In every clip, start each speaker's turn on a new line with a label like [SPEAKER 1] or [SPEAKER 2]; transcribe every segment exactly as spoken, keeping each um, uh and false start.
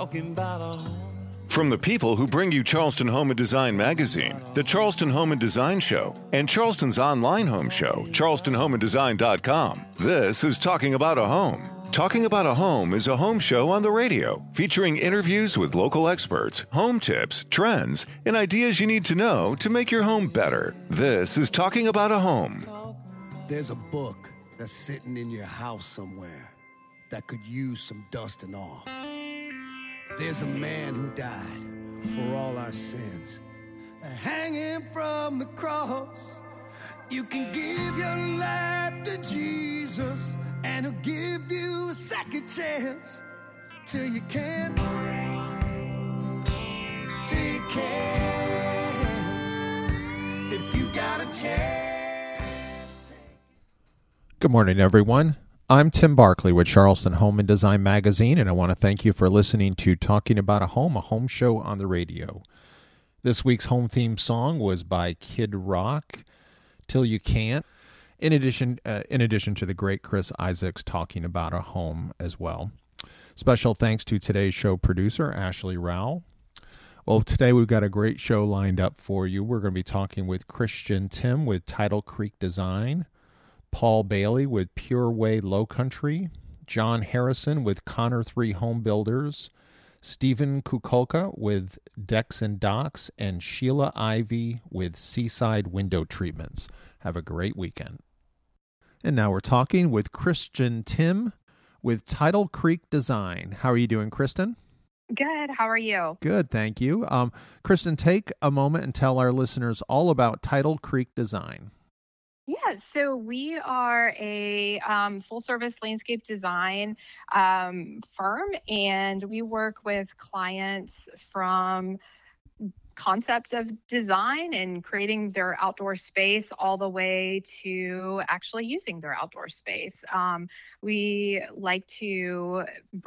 [SPEAKER 1] talking about a home.
[SPEAKER 2] From the people who bring you Charleston Home and Design magazine, the Charleston Home and Design Show, and Charleston's online home show, charleston home and design dot com, this is Talking About a Home. Talking About a Home is a home show on the radio featuring interviews with local experts, home tips, trends, and ideas you need to know to make your home better. This is Talking About a Home.
[SPEAKER 1] There's a book that's sitting in your house somewhere that could use some dusting off. There's a man who died for all our sins, hanging from the cross. You can give your life to Jesus, and he'll give you a second chance till you can't, till you can. If you got a chance.
[SPEAKER 3] Good morning, everyone. I'm Tim Barkley with Charleston Home and Design magazine, and I want to thank you for listening to Talking About a Home, a home show on the radio. This week's home theme song was by Kid Rock, Till You Can't. In addition, uh, in addition to the great Chris Isaacs talking about a home as well. Special thanks to today's show producer, Ashley Rowell. Well, today we've got a great show lined up for you. We're going to be talking with Christian Tim with Title Creek Design, Paul Bailey with Pure Way Low Country, John Harrison with Connor three Home Builders, Stephen Kukulka with Decks and Docks, and Sheila Ivy with Seaside Window Treatments. Have a great weekend. And now we're talking with Christian Tim with Title Creek Design. How are you doing, Kristen?
[SPEAKER 4] Good. How are you?
[SPEAKER 3] Good, thank you. Um, Kristen, take a moment and tell our listeners all about Title Creek Design.
[SPEAKER 4] Yeah, so we are a um, full-service landscape design um, firm, and we work with clients from concept of design and creating their outdoor space all the way to actually using their outdoor space. Um, we like to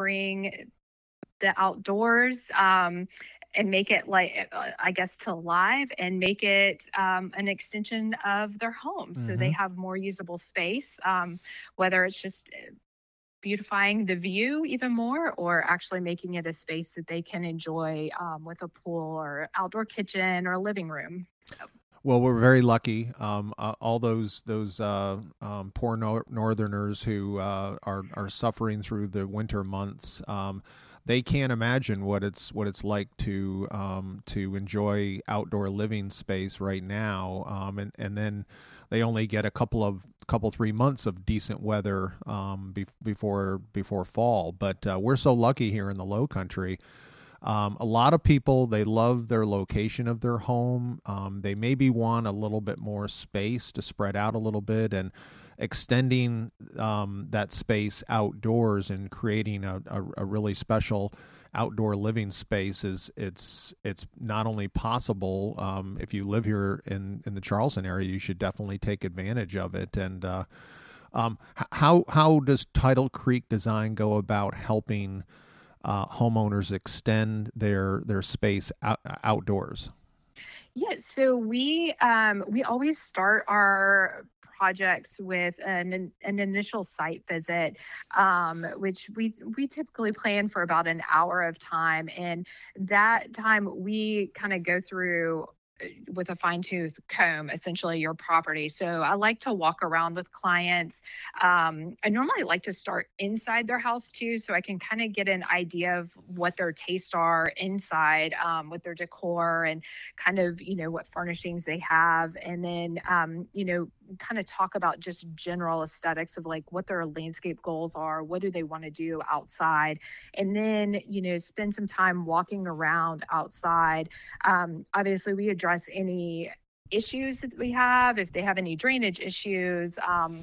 [SPEAKER 4] bring the outdoors um, and make it like, uh, I guess, to live and make it um, an extension of their home. Mm-hmm. So they have more usable space, um, whether it's just beautifying the view even more or actually making it a space that they can enjoy um, with a pool or outdoor kitchen or living room. So.
[SPEAKER 3] Well, we're very lucky. Um, uh, all those those uh, um, poor nor- northerners who uh, are are suffering through the winter months. Um, They can't imagine what it's what it's like to um, to enjoy outdoor living space right now, um, and and then they only get a couple of couple three months of decent weather um, be- before before fall. But uh, we're so lucky here in the Low Country. Um, a lot of people, they love their location of their home. Um, they maybe want a little bit more space to spread out a little bit, and extending um, that space outdoors and creating a, a, a really special outdoor living space is it's it's not only possible. Um, if you live here in, in the Charleston area, you should definitely take advantage of it. And uh, um, how how does Title Creek Design go about helping uh, homeowners extend their their space out, outdoors?
[SPEAKER 4] Yeah, so we um, we always start our projects with an an initial site visit, um, which we we typically plan for about an hour of time, and that time we kind of go through with a fine-tooth comb, essentially, your property. So I like to walk around with clients. Um, I normally like to start inside their house too, so I can kind of get an idea of what their tastes are inside um, with their decor and kind of, you know, what furnishings they have. And then, um, you know, kind of talk about just general aesthetics of like what their landscape goals are, what do they want to do outside, and then, you know, spend some time walking around outside. Um, obviously, we address any issues that we have, if they have any drainage issues, um,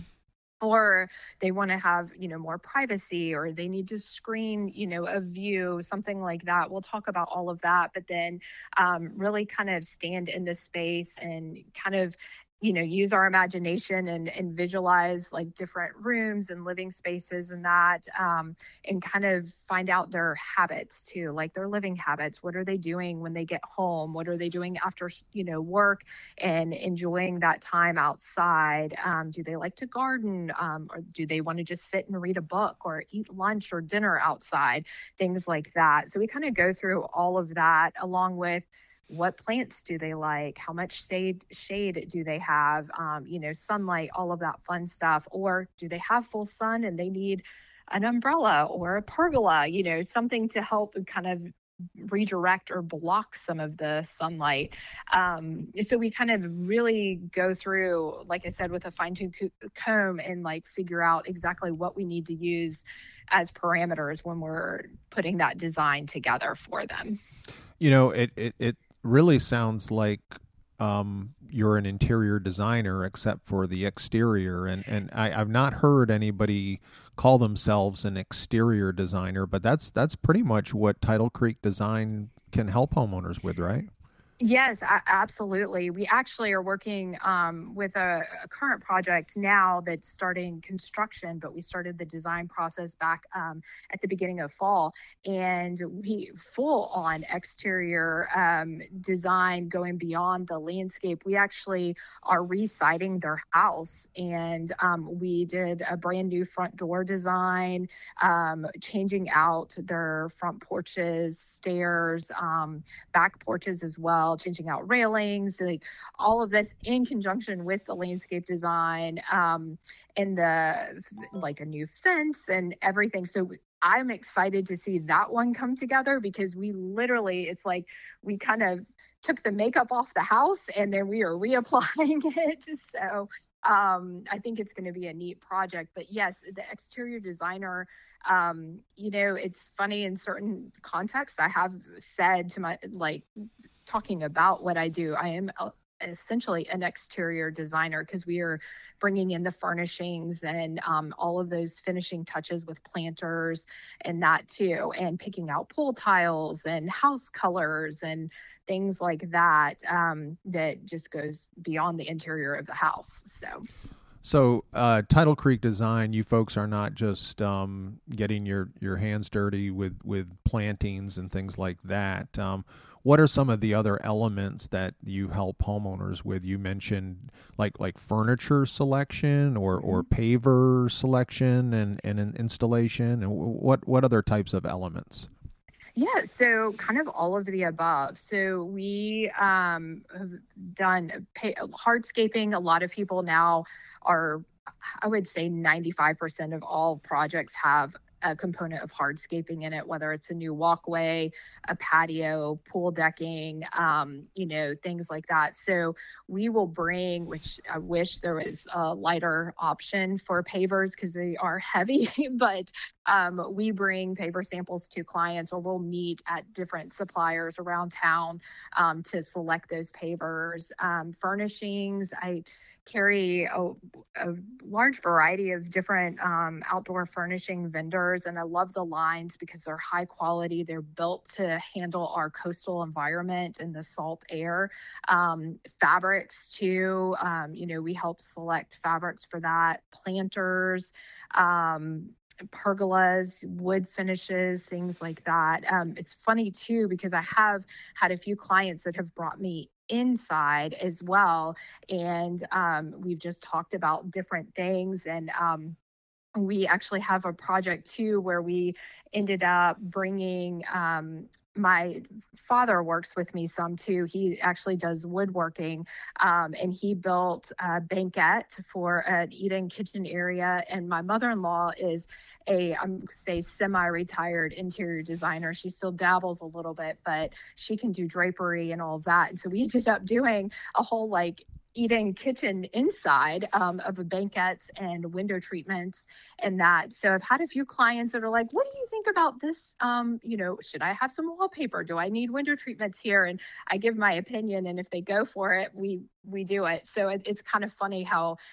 [SPEAKER 4] or they want to have, you know, more privacy, or they need to screen, you know, a view, something like that. We'll talk about all of that, but then um, really kind of stand in the space and kind of you know, use our imagination and, and visualize like different rooms and living spaces and that, um, and kind of find out their habits too, like their living habits. What are they doing when they get home? What are they doing after, you know, work and enjoying that time outside? Um, do they like to garden? Um, or do they want to just sit and read a book or eat lunch or dinner outside? Things like that. So we kind of go through all of that along with what plants do they like? How much shade shade do they have? Um, you know, sunlight, all of that fun stuff. Or do they have full sun and they need an umbrella or a pergola? You know, something to help kind of redirect or block some of the sunlight. Um, so we kind of really go through, like I said, with a fine-tooth comb and like figure out exactly what we need to use as parameters when we're putting that design together for them.
[SPEAKER 3] You know, it it, it really sounds like um, you're an interior designer, except for the exterior. And, and I, I've not heard anybody call themselves an exterior designer, but that's that's pretty much what Title Creek Design can help homeowners with, right?
[SPEAKER 4] Yes, a- absolutely. We actually are working um, with a, a current project now that's starting construction, but we started the design process back um, at the beginning of fall, and we full on exterior um, design going beyond the landscape. We actually are re-siding their house, and um, we did a brand new front door design, um, changing out their front porches, stairs, um, back porches as well, changing out railings, like all of this in conjunction with the landscape design, um, and the like a new fence and everything. So I'm excited to see that one come together, because we literally, it's like we kind of took the makeup off the house and then we are reapplying it. So um, I think it's going to be a neat project. But yes, the exterior designer, um, you know, it's funny, in certain contexts I have said to my, like, talking about what I do, I am a, essentially an exterior designer, because we are bringing in the furnishings and um, all of those finishing touches with planters and that too, and picking out pool tiles and house colors and things like that, um, that just goes beyond the interior of the house. So
[SPEAKER 3] So, uh, Title Creek Design, you folks are not just um, getting your, your hands dirty with, with plantings and things like that. Um, what are some of the other elements that you help homeowners with? You mentioned like like furniture selection or, or paver selection and, and an installation. And what, what other types of elements?
[SPEAKER 4] Yeah, so kind of all of the above. So we um, have done pay, hardscaping. A lot of people now are, I would say ninety-five percent of all projects have a component of hardscaping in it, whether it's a new walkway, a patio, pool decking, um, you know, things like that. So we will bring, which I wish there was a lighter option for pavers because they are heavy, but um, we bring paver samples to clients, or we'll meet at different suppliers around town um, to select those pavers. Um, furnishings, I carry a, a large variety of different um, outdoor furnishing vendors, and I love the lines because they're high quality. They're built to handle our coastal environment and the salt air. Um, fabrics too, um, you know, we help select fabrics for that. Planters, um, pergolas, wood finishes, things like that. Um, it's funny too, because I have had a few clients that have brought me inside as well, and um, we've just talked about different things. And um, we actually have a project too where we ended up bringing, um, my father works with me some too. He actually does woodworking, um, and he built a banquette for an eat-in kitchen area. And my mother-in-law is a, I'm say semi-retired interior designer. She still dabbles a little bit, but she can do drapery and all of that. And so we ended up doing a whole like eat-in kitchen inside um, of a banquettes and window treatments and that. So I've had a few clients that are like, what do you think about this? Um, you know, should I have some wallpaper? Do I need window treatments here? And I give my opinion, and if they go for it, we we do it. So it, it's kind of funny how,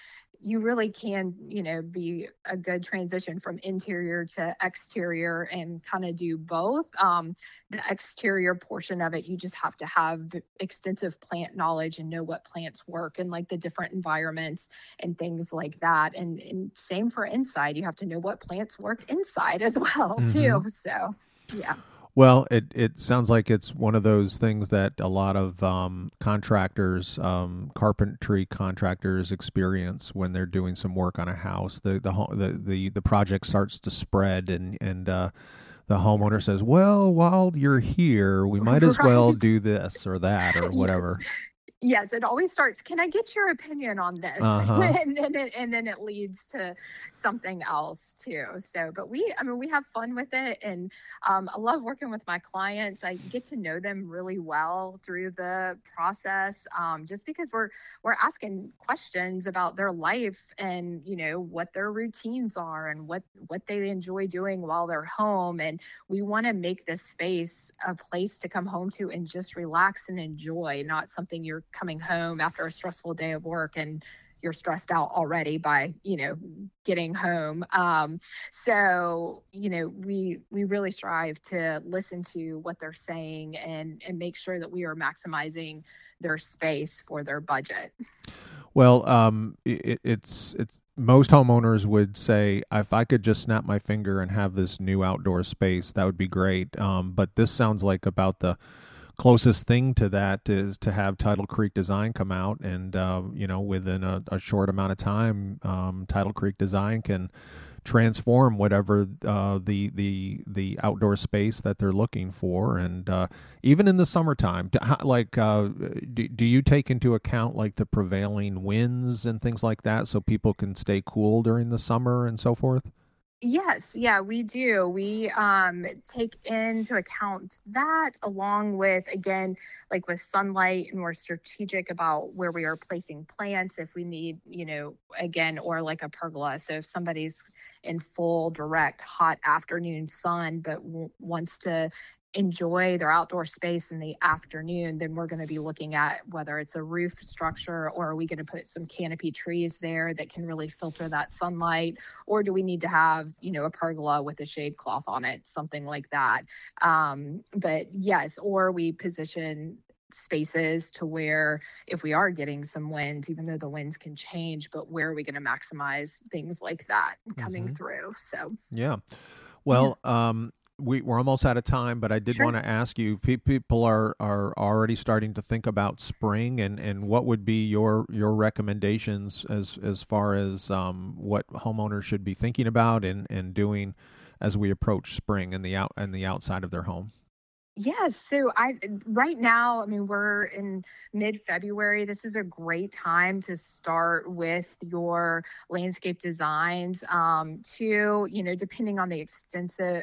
[SPEAKER 4] you really can, you know, be a good transition from interior to exterior and kind of do both. Um, the exterior portion of it, you just have to have extensive plant knowledge and know what plants work and like the different environments and things like that. And, and same for inside, you have to know what plants work inside as well, mm-hmm. too. So, yeah.
[SPEAKER 3] Well, it, it sounds like it's one of those things that a lot of um, contractors, um, carpentry contractors experience when they're doing some work on a house. The the the the, the project starts to spread, and and uh, the homeowner says, "Well, while you're here, we might as right. well do this or that or whatever."
[SPEAKER 4] Yes. Yes, it always starts, can I get your opinion on this? Uh-huh. and, then it, and then it leads to something else too. So, but we, I mean, we have fun with it. And um, I love working with my clients. I get to know them really well through the process, um, just because we're, we're asking questions about their life and, you know, what their routines are and what, what they enjoy doing while they're home. And we want to make this space a place to come home to and just relax and enjoy, not something you're coming home after a stressful day of work and you're stressed out already by, you know, getting home. Um, so, you know, we, we really strive to listen to what they're saying and, and make sure that we are maximizing their space for their budget.
[SPEAKER 3] Well, um, it, it's, it's, most homeowners would say, if I could just snap my finger and have this new outdoor space, that would be great. Um, but this sounds like about the closest thing to that is to have Tidal Creek Design come out, and uh, you know, within a, a short amount of time, um, Tidal Creek Design can transform whatever uh, the the the outdoor space that they're looking for, and uh, even in the summertime, like uh, do, do you take into account like the prevailing winds and things like that, so people can stay cool during the summer and so forth?
[SPEAKER 4] Yes, yeah, we do. We um, take into account that along with, again, like with sunlight, and we're strategic about where we are placing plants if we need, you know, again, or like a pergola. So if somebody's in full direct hot afternoon sun but w- wants to enjoy their outdoor space in the afternoon, then we're going to be looking at whether it's a roof structure, or are we going to put some canopy trees there that can really filter that sunlight, or do we need to have, you know, a pergola with a shade cloth on it, something like that. Um, but yes, or we position spaces to where if we are getting some winds, even though the winds can change, but where are we going to maximize things like that coming mm-hmm. through? So
[SPEAKER 3] yeah, well, yeah. um We, we're almost out of time, but I did sure. want to ask you, pe- people are, are already starting to think about spring, and, and what would be your, your recommendations as, as far as um, what homeowners should be thinking about and, and doing as we approach spring and the out and the outside of their home?
[SPEAKER 4] Yes. So I, right now, I mean, we're in mid-February. This is a great time to start with your landscape designs um, to, you know, depending on the extensive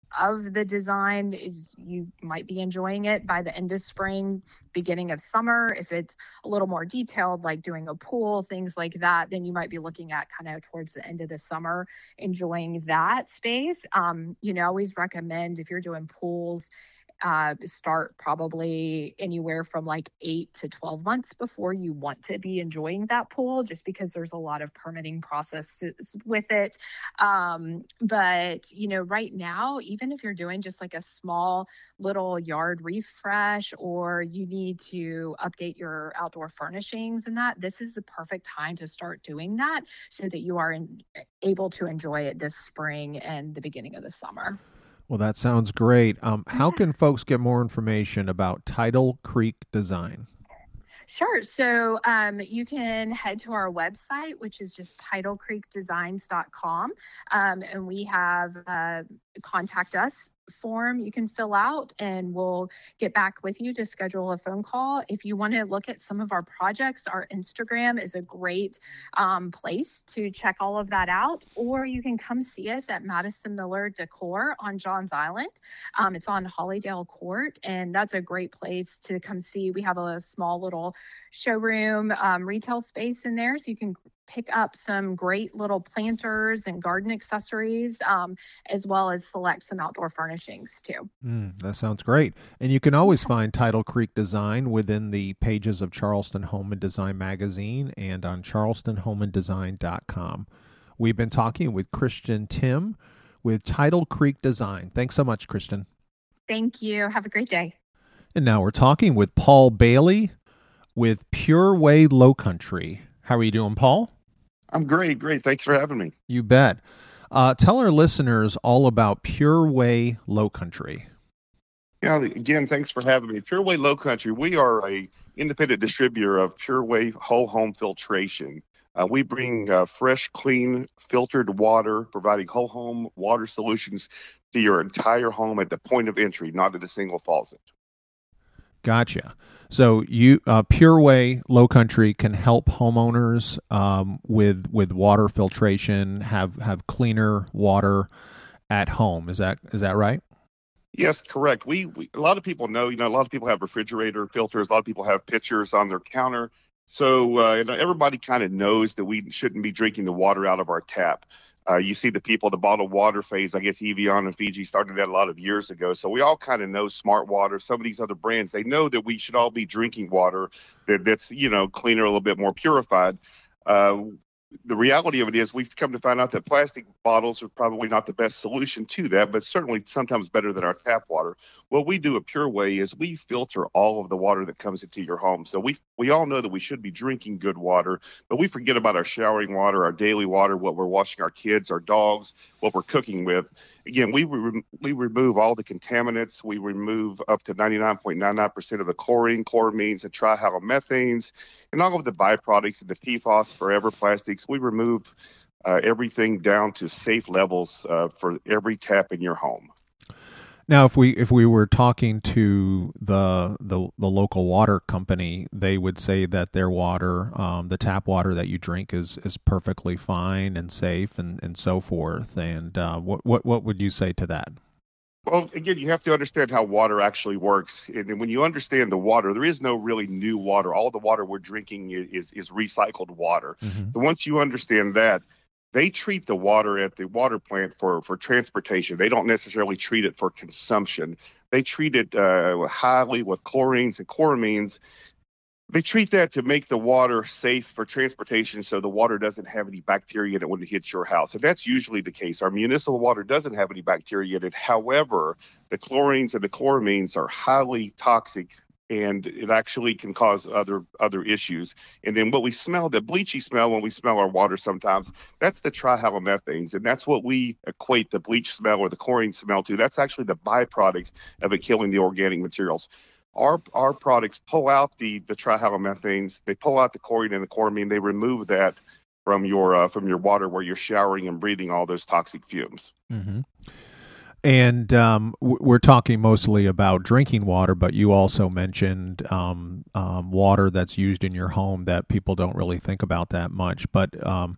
[SPEAKER 4] of the design, is you might be enjoying it by the end of spring, beginning of summer. If it's a little more detailed, like doing a pool, things like that, then you might be looking at kind of towards the end of the summer, enjoying that space. Um, you know, I always recommend if you're doing pools, Uh, start probably anywhere from like eight to twelve months before you want to be enjoying that pool, just because there's a lot of permitting processes with it. Um, but, you know, right now, even if you're doing just like a small little yard refresh, or you need to update your outdoor furnishings and that, this is the perfect time to start doing that so that you are in, able to enjoy it this spring and the beginning of the summer.
[SPEAKER 3] Well, that sounds great. Um, how can folks get more information about Tidal Creek Design?
[SPEAKER 4] Sure. So um, you can head to our website, which is just tidal creek designs dot com. Um, and we have a contact us form you can fill out, and we'll get back with you to schedule a phone call. If you want to look at some of our projects, our Instagram is a great um, place to check all of that out. Or you can come see us at Madison Miller Decor on Johns Island. Um, it's on Hollydale Court, and that's a great place to come see. We have a small little showroom um, retail space in there, so you can pick up some great little planters and garden accessories, um, as well as select some outdoor furnishings too.
[SPEAKER 3] Mm, that sounds great. And you can always find Tidal Creek Design within the pages of Charleston Home and Design magazine and on charleston home and design dot com. We've been talking with Christian Timm with Tidal Creek Design. Thanks so much, Christian.
[SPEAKER 4] Thank you. Have a great day.
[SPEAKER 3] And now we're talking with Paul Bailey with Pure Way Low Country. How are you doing, Paul?
[SPEAKER 5] I'm great, great. Thanks for having me.
[SPEAKER 3] You bet. Uh, tell our listeners all about Pure Way Low Country.
[SPEAKER 5] Yeah, again, thanks for having me. Pure Way Low Country, we are a independent distributor of Pure Way whole home filtration. Uh, we bring uh, fresh, clean, filtered water, providing whole home water solutions to your entire home at the point of entry, not at a single faucet.
[SPEAKER 3] Gotcha. So you uh, Pure Way Low Country can help homeowners um, with with water filtration, have have cleaner water at home. Is that is that right?
[SPEAKER 5] Yes, correct. We, we a lot of people know, you know, a lot of people have refrigerator filters. A lot of people have pitchers on their counter. So uh, you know, everybody kind of knows that we shouldn't be drinking the water out of our tap. Uh, you see the people, the bottled water phase, I guess Evian and Fiji started that a lot of years ago. So we all kind of know Smart Water, some of these other brands, they know that we should all be drinking water that, that's, you know, cleaner, a little bit more purified. Uh, the reality of it is we've come to find out that plastic bottles are probably not the best solution to that, but certainly sometimes better than our tap water. What we do at Pure Way is we filter all of the water that comes into your home. So we we all know that we should be drinking good water, but we forget about our showering water, our daily water, what we're washing our kids, our dogs, what we're cooking with. Again, we re- we remove all the contaminants. We remove up to ninety-nine point nine nine percent of the chlorine, chloramines, and trihalomethanes, and all of the byproducts of the P F A S, forever plastics. We remove uh, everything down to safe levels uh, for every tap in your home.
[SPEAKER 3] Now, if we if we were talking to the the, the local water company, they would say that their water, um, the tap water that you drink, is, is perfectly fine and safe and, and so forth. And uh, what what what would you say to that?
[SPEAKER 5] Well, again, you have to understand how water actually works. And when you understand the water, there is no really new water. All the water we're drinking is is recycled water. Mm-hmm. So once you understand that, they treat the water at the water plant for, for transportation. They don't necessarily treat it for consumption. They treat it uh, highly with chlorines and chloramines. They treat that to make the water safe for transportation so the water doesn't have any bacteria in it when it hits your house. And that's usually the case. Our municipal water doesn't have any bacteria in it. However, the chlorines and the chloramines are highly toxic, and it actually can cause other other issues. And then what we smell, the bleachy smell when we smell our water sometimes, that's the trihalomethanes, and that's what we equate the bleach smell or the chlorine smell to. That's actually the byproduct of it killing the organic materials. Our our products pull out the, the trihalomethanes, they pull out the chlorine and the chloramine, they remove that from your uh, from your water where you're showering and breathing all those toxic fumes.
[SPEAKER 3] Mm-hmm. And um, we're talking mostly about drinking water, but you also mentioned um, um, water that's used in your home that people don't really think about that much. But um,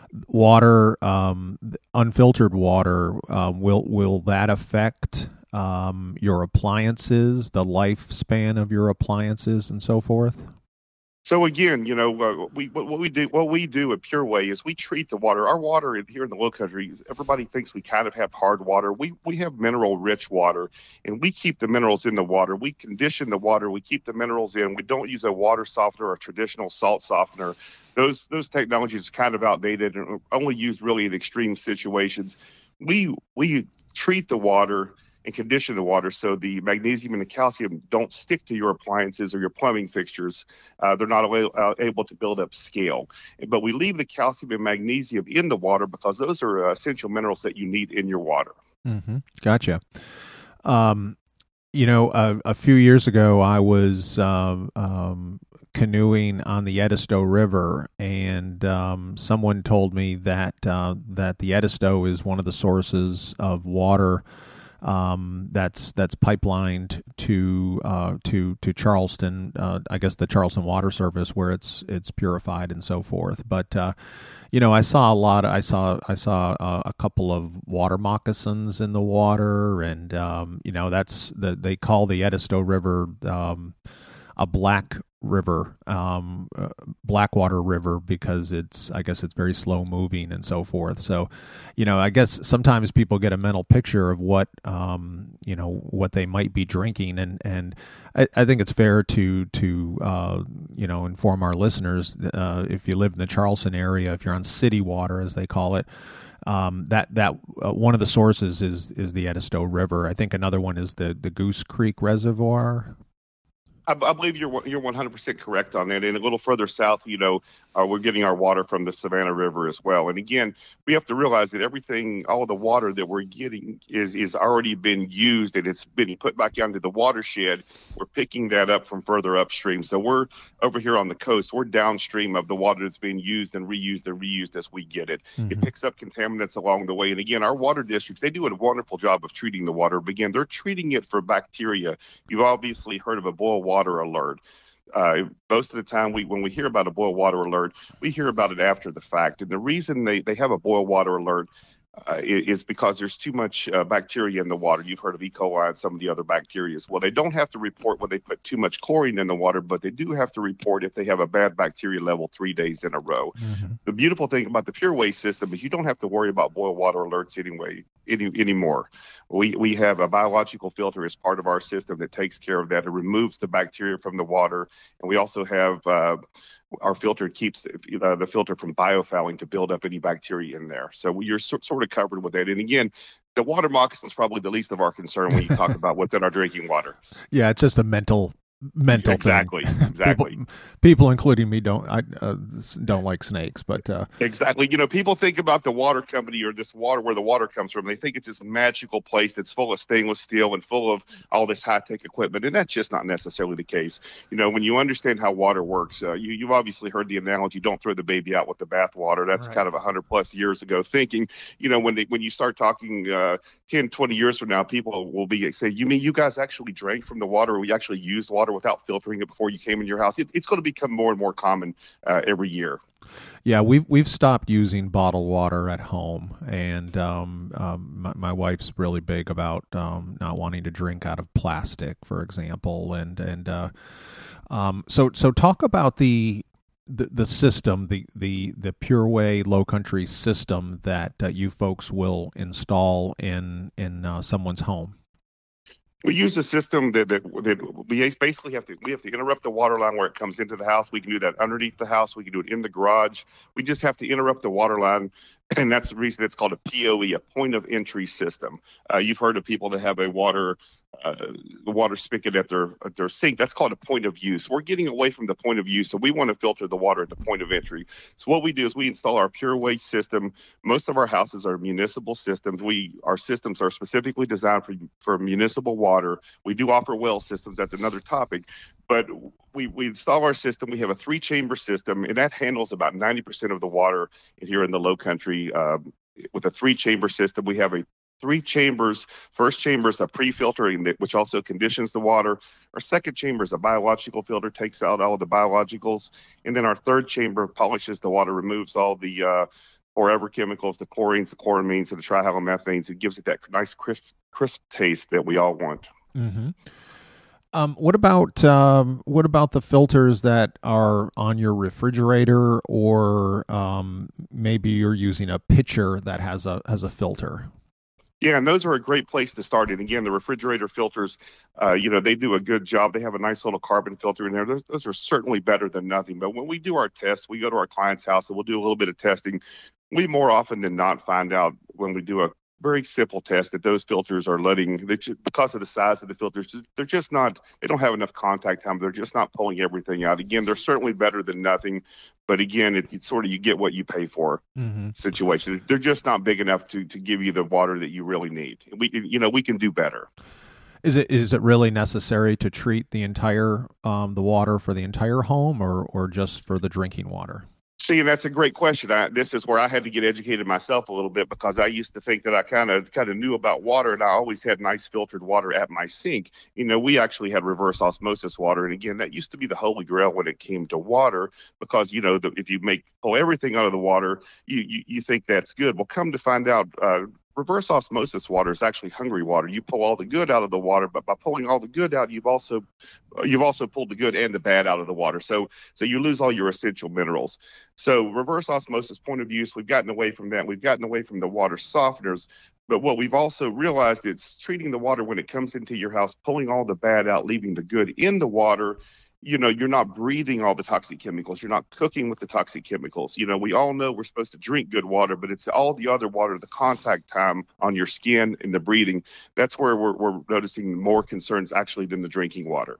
[SPEAKER 3] water, um, unfiltered water, uh, will will that affect um, your appliances, the lifespan of your appliances, and so forth?
[SPEAKER 5] So again, you know, uh, we what, what we do what we do at Pure Way is we treat the water. Our water here in the Low Country, everybody thinks we kind of have hard water. We we have mineral rich water, and we keep the minerals in the water. We condition the water. We keep the minerals in. We don't use a water softener or a traditional salt softener. Those those technologies are kind of outdated and are only used really in extreme situations. We we treat the water and condition the water so the magnesium and the calcium don't stick to your appliances or your plumbing fixtures. Uh, they're not uh, able to build up scale. But we leave the calcium and magnesium in the water because those are uh, essential minerals that you need in your water.
[SPEAKER 3] Mm-hmm. Gotcha. Um, you know, uh, a few years ago, I was um, um, canoeing on the Edisto River, and um, someone told me that uh, that the Edisto is one of the sources of water Um, that's that's pipelined to uh, to to Charleston. Uh, I guess the Charleston Water Service, where it's it's purified and so forth. But uh, you know, I saw a lot. Of, I saw I saw uh, a couple of water moccasins in the water, and um, you know, that's the they call the Edisto River um, a black river, um, uh, Blackwater River, because it's, I guess it's very slow moving and so forth. So, you know, I guess sometimes people get a mental picture of what, um, you know, what they might be drinking. And, and I, I think it's fair to, to, uh, you know, inform our listeners, uh, if you live in the Charleston area, if you're on city water, as they call it, um, that, that, uh, one of the sources is, is the Edisto River. I think another one is the, the Goose Creek Reservoir.
[SPEAKER 5] I, I believe you're you're one hundred percent correct on that. And a little further south, you know, uh, we're getting our water from the Savannah River as well. And again, we have to realize that everything, all of the water that we're getting is is already been used and it's been put back into the watershed. We're picking that up from further upstream. So we're over here on the coast. We're downstream of the water that's being used and reused and reused as we get it. Mm-hmm. It picks up contaminants along the way. And again, our water districts, they do a wonderful job of treating the water. But again, they're treating it for bacteria. You've obviously heard of a boil water water alert. Uh, most of the time, we when we hear about a boil water alert, we hear about it after the fact. And the reason they, they have a boil water alert uh, is because there's too much uh, bacteria in the water. You've heard of E. coli and some of the other bacteria. Well, they don't have to report when they put too much chlorine in the water, but they do have to report if they have a bad bacteria level three days in a row. Mm-hmm. The beautiful thing about the Pure Waste system is you don't have to worry about boil water alerts anyway any anymore. We we have a biological filter as part of our system that takes care of that. It removes the bacteria from the water, and we also have uh, our filter keeps the, uh, the filter from biofouling to build up any bacteria in there. So you're so, sort of covered with that. And again, the water moccasin is probably the least of our concern when you talk about what's in our drinking water.
[SPEAKER 3] Yeah, it's just a mental mental
[SPEAKER 5] exactly,
[SPEAKER 3] thing.
[SPEAKER 5] Exactly.
[SPEAKER 3] People, people, including me, don't I uh, don't like snakes, but uh,
[SPEAKER 5] exactly. You know, people think about the water company or this water where the water comes from. They think it's this magical place that's full of stainless steel and full of all this high tech equipment, and that's just not necessarily the case. You know, when you understand how water works, uh, you you've obviously heard the analogy: "Don't throw the baby out with the bathwater." That's right. Kind of a hundred plus years ago thinking. You know, when they when you start talking uh, ten, twenty years from now, people will be say, "You mean you guys actually drank from the water? Or we actually used water without filtering it before you came in your house?" It, it's going to become more and more common uh, every year.
[SPEAKER 3] Yeah, we've we've stopped using bottled water at home, and um, um, my, my wife's really big about um, not wanting to drink out of plastic, for example, and and uh, um, so so talk about the. The, the system, the, the, the Pure Way Low Country system that uh, you folks will install in in uh, someone's home.
[SPEAKER 5] We use a system that, that that we basically have to we have to interrupt the water line where it comes into the house. We can do that underneath the house. We can do it in the garage. We just have to interrupt the water line, and that's the reason it's called a P O E, a point of entry system. Uh, you've heard of people that have a water uh, water spigot at their at their sink. That's called a point of use. We're getting away from the point of use, so we want to filter the water at the point of entry. So what we do is we install our Pure Waste system. Most of our houses are municipal systems. We our systems are specifically designed for for municipal water. We do offer well systems. That's another topic. But we, we install our system. We have a three-chamber system, and that handles about ninety percent of the water here in the Low Country. Uh, with a three-chamber system, we have a three chambers. First chamber is a pre-filtering, which also conditions the water. Our second chamber is a biological filter, takes out all of the biologicals. And then our third chamber polishes the water, removes all the uh, forever chemicals, the chlorines, the chloramines, and the trihalomethanes. It gives it that nice crisp, crisp taste that we all want.
[SPEAKER 3] Mm-hmm. Um, what about um, what about the filters that are on your refrigerator, or um, maybe you're using a pitcher that has a has a filter?
[SPEAKER 5] Yeah, and those are a great place to start. And again, the refrigerator filters, uh, you know, they do a good job. They have a nice little carbon filter in there. Those, those are certainly better than nothing. But when we do our tests, we go to our client's house and we'll do a little bit of testing. We more often than not find out when we do a very simple test that those filters are letting, they just, because of the size of the filters, they're just not, they don't have enough contact time. They're just not pulling everything out. Again, they're certainly better than nothing. But again, it, it's sort of you get what you pay for mm-hmm. situation. They're just not big enough to to give you the water that you really need. We, you know, we can do better.
[SPEAKER 3] Is it is it really necessary to treat the entire um, the water for the entire home, or or just for the drinking water?
[SPEAKER 5] See, and that's a great question. I, this is where I had to get educated myself a little bit, because I used to think that I kind of kind of knew about water, and I always had nice filtered water at my sink. You know, we actually had reverse osmosis water, and again, that used to be the holy grail when it came to water, because you know, the, if you make pull everything out of the water, you, you you think that's good. Well, come to find out, uh, reverse osmosis water is actually hungry water. You pull all the good out of the water, but by pulling all the good out, you've also you've also pulled the good and the bad out of the water. So so you lose all your essential minerals. So reverse osmosis point of use, we've gotten away from that. We've gotten away from the water softeners. But what we've also realized is treating the water when it comes into your house, pulling all the bad out, leaving the good in the water. You know, you're not breathing all the toxic chemicals. You're not cooking with the toxic chemicals. You know, we all know we're supposed to drink good water, but it's all the other water, the contact time on your skin and the breathing. That's where we're, we're noticing more concerns actually than the drinking water.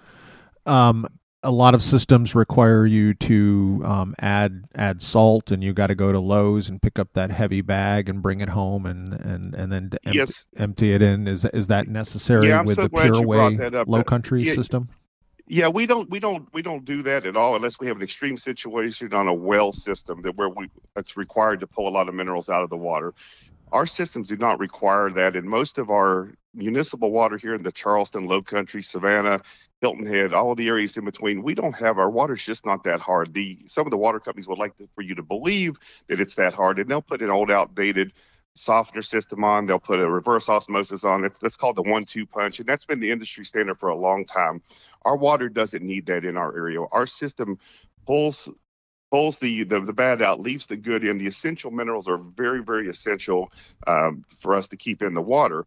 [SPEAKER 3] Um, a lot of systems require you to um, add add salt, and you got to go to Lowe's and pick up that heavy bag and bring it home and and and then empty,
[SPEAKER 5] yes.
[SPEAKER 3] empty it in. Is is that necessary
[SPEAKER 5] yeah,
[SPEAKER 3] with
[SPEAKER 5] so
[SPEAKER 3] the Pure Way Low Country
[SPEAKER 5] yeah,
[SPEAKER 3] system?
[SPEAKER 5] Yeah, we don't we don't we don't do that at all unless we have an extreme situation on a well system that where we it's required to pull a lot of minerals out of the water. Our systems do not require that, and most of our municipal water here in the Charleston, Low Country, Savannah, Hilton Head, all the areas in between, we don't have our water's just not that hard. The some of the water companies would like to, for you to believe that it's that hard, and they'll put an old outdated softener system on. They'll put a reverse osmosis on. That's that's called the one two punch, and that's been the industry standard for a long time. Our water doesn't need that in our area. Our system pulls pulls the, the, the bad out, leaves the good in. The essential minerals are very, very essential um, for us to keep in the water.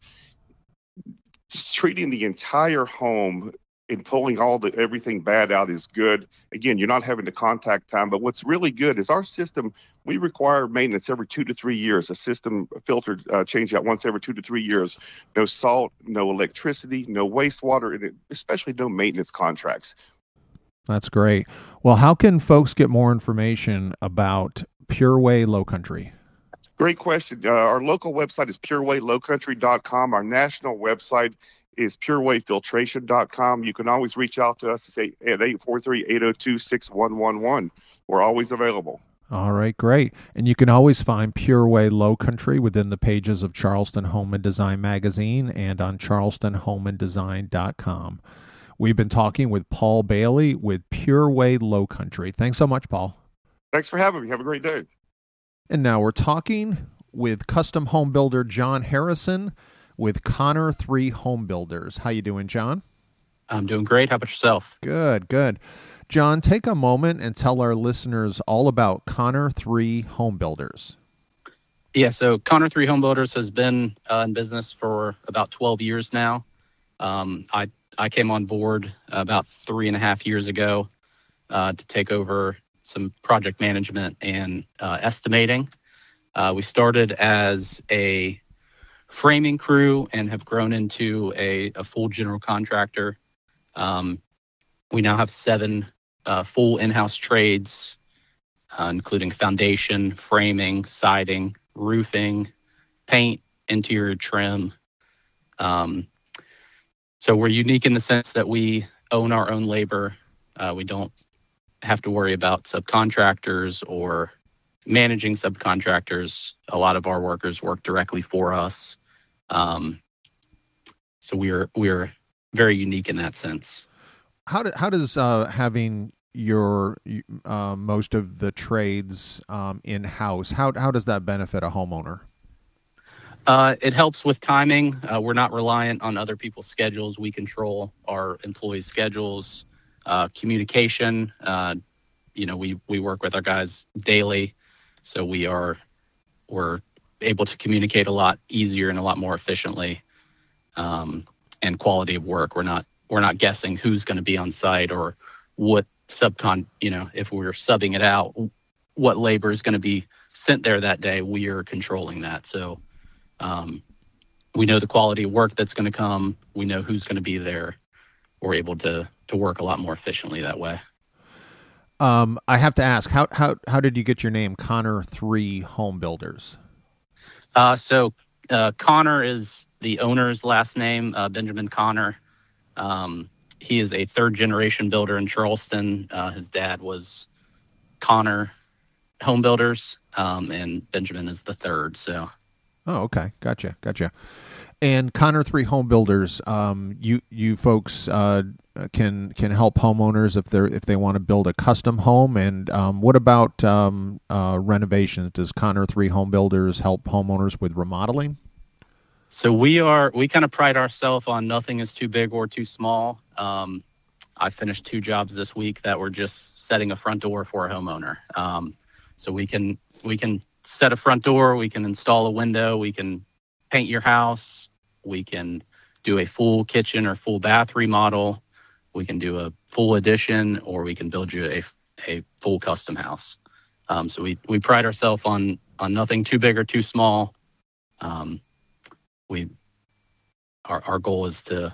[SPEAKER 5] Treating the entire home and pulling all the everything bad out is good. Again, you're not having the contact time, but what's really good is our system, we require maintenance every two to three years. A system filter uh, change out once every two to three years. No salt, no electricity, no wastewater, and especially no maintenance contracts.
[SPEAKER 3] That's great. Well, how can folks get more information about Pure Way Low Country?
[SPEAKER 5] Great question. Uh, our local website is pure way low country dot com. Our national website is pure way filtration dot com. You can always reach out to us at eight four three, eight oh two, six one one one. We're always available.
[SPEAKER 3] All right, great. And you can always find Pure Way Low Country within the pages of Charleston Home and Design magazine and on charleston home and design dot com. We've been talking with Paul Bailey with Pure Way Low Country. Thanks so much, Paul.
[SPEAKER 5] Thanks for having me. Have a great day.
[SPEAKER 3] And now we're talking with custom home builder John Harrison with Connor three Home Builders. How you doing, John?
[SPEAKER 6] I'm doing great. How about yourself?
[SPEAKER 3] Good, good. John, take a moment and tell our listeners all about Connor three Home Builders.
[SPEAKER 6] Yeah, so Connor three Home Builders has been uh, in business for about twelve years now. Um, I I came on board about three and a half years ago uh, to take over some project management and uh, estimating. Uh, we started as a framing crew and have grown into a, a full general contractor. Um, we now have seven uh, full in-house trades, uh, including foundation, framing, siding, roofing, paint, interior trim. Um, so we're unique in the sense that we own our own labor. Uh, we don't have to worry about subcontractors or managing subcontractors. A lot of our workers work directly for us. Um, so we're we're very unique in that sense.
[SPEAKER 3] How do, how does uh, having your uh, most of the trades um, in house how how does that benefit a homeowner?
[SPEAKER 6] Uh, it helps with timing. Uh, we're not reliant on other people's schedules. We control our employees' schedules, uh, communication. Uh, you know, we we work with our guys daily, so we are we're able to communicate a lot easier and a lot more efficiently. Um, and quality of work. We're not we're not guessing who's going to be on site or what subcon. You know, if we're subbing it out, what labor is going to be sent there that day. We are controlling that. So. Um, we know the quality of work that's going to come. We know who's going to be there. We're able to to work a lot more efficiently that way.
[SPEAKER 3] Um, I have to ask, how how how did you get your name, Connor three Home Builders?
[SPEAKER 6] Uh, so uh, Connor is the owner's last name, uh, Benjamin Connor. Um, he is a third generation builder in Charleston. Uh, his dad was Connor Home Builders, um, and Benjamin is the third. So.
[SPEAKER 3] Oh, okay. Gotcha. Gotcha. And Connor three Home Builders, um, you, you folks, uh, can can help homeowners if they're if they want to build a custom home? And um, what about um, uh, renovations? Does Connor three Home Builders help homeowners with remodeling?
[SPEAKER 6] So we are we kind of pride ourselves on nothing is too big or too small. Um, I finished two jobs this week that were just setting a front door for a homeowner. Um, so we can we can set a front door, we can install a window, we can paint your house, we can do a full kitchen or full bath remodel, we can do a full addition, or we can build you a a full custom house. Um, so we we pride ourselves on on nothing too big or too small. Um, we our our goal is to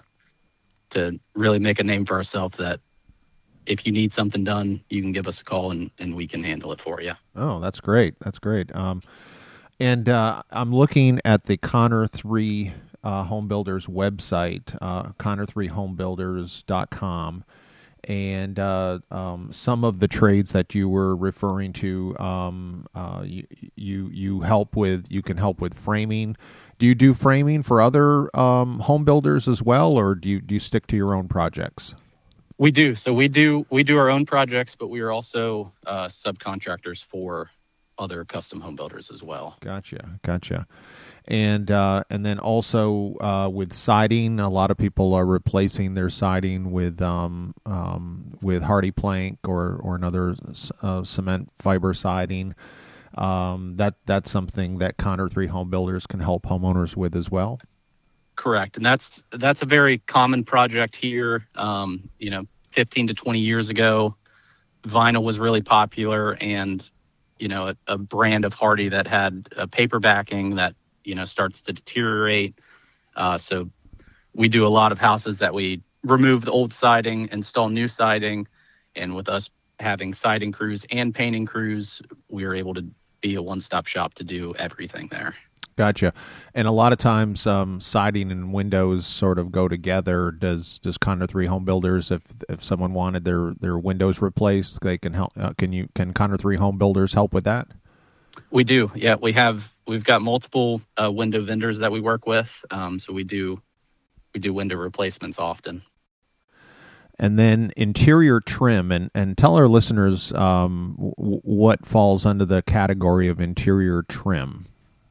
[SPEAKER 6] to really make a name for ourselves that if you need something done, you can give us a call and, and we can handle it for you.
[SPEAKER 3] Oh, that's great. That's great. Um, and uh, I'm looking at the Connor three uh, Home Builders website, uh, Connor three home builders dot com. And uh, um, some of the trades that you were referring to, um, uh, you, you you help with. You can help with framing. Do you do framing for other um, home builders as well, or do you do you stick to your own projects?
[SPEAKER 6] We do. So we do we do our own projects, but we are also uh, subcontractors for other custom home builders as well.
[SPEAKER 3] Gotcha, gotcha. And uh, and then also uh, with siding, a lot of people are replacing their siding with um, um, with hardy plank or or another uh, cement fiber siding. Um, that that's something that Connor three Home Builders can help homeowners with as well.
[SPEAKER 6] Correct, and that's that's a very common project here. Um, you know, fifteen to twenty years ago, vinyl was really popular, and you know, a, a brand of hardy that had a paper backing that you know starts to deteriorate. Uh, so we do a lot of houses that we remove the old siding, install new siding, and with us having siding crews and painting crews, we are able to be a one-stop shop to do everything there.
[SPEAKER 3] Gotcha. And a lot of times um, siding and windows sort of go together. Does does Connor three Home Builders, if if someone wanted their, their windows replaced, they can help? Uh, can you can Connor three Home Builders help with that?
[SPEAKER 6] We do. Yeah, we have we've got multiple uh, window vendors that we work with. Um, so we do we do window replacements often.
[SPEAKER 3] And then interior trim, and, and tell our listeners um, w- what falls under the category of interior trim.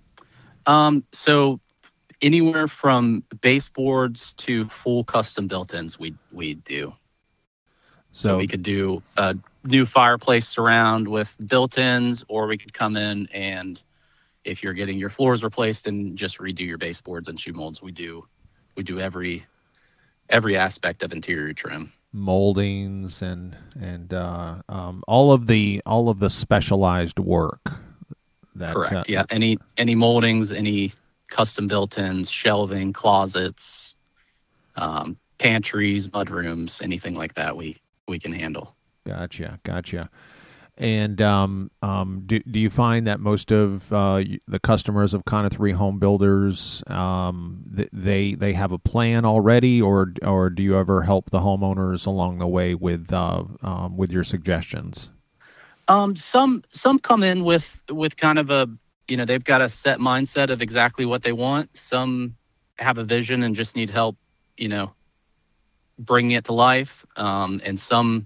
[SPEAKER 6] Um, so anywhere from baseboards to full custom built-ins, we we do. So, so we could do a new fireplace surround with built-ins, or we could come in and if you're getting your floors replaced and just redo your baseboards and shoe molds, we do we do every every aspect of interior trim.
[SPEAKER 3] Moldings and and uh, um, all of the all of the specialized work. That,
[SPEAKER 6] Correct.
[SPEAKER 3] Uh,
[SPEAKER 6] yeah. Any any moldings, any custom built-ins, shelving, closets, um, pantries, mudrooms, anything like that, we we can handle.
[SPEAKER 3] Gotcha. Gotcha. And um, um, do do you find that most of uh, the customers of Connor three Home Builders um, they they have a plan already, or or do you ever help the homeowners along the way with uh, um, with your suggestions?
[SPEAKER 6] Um, some some come in with with kind of a you know they've got a set mindset of exactly what they want. Some have a vision and just need help, you know, bringing it to life, um, and some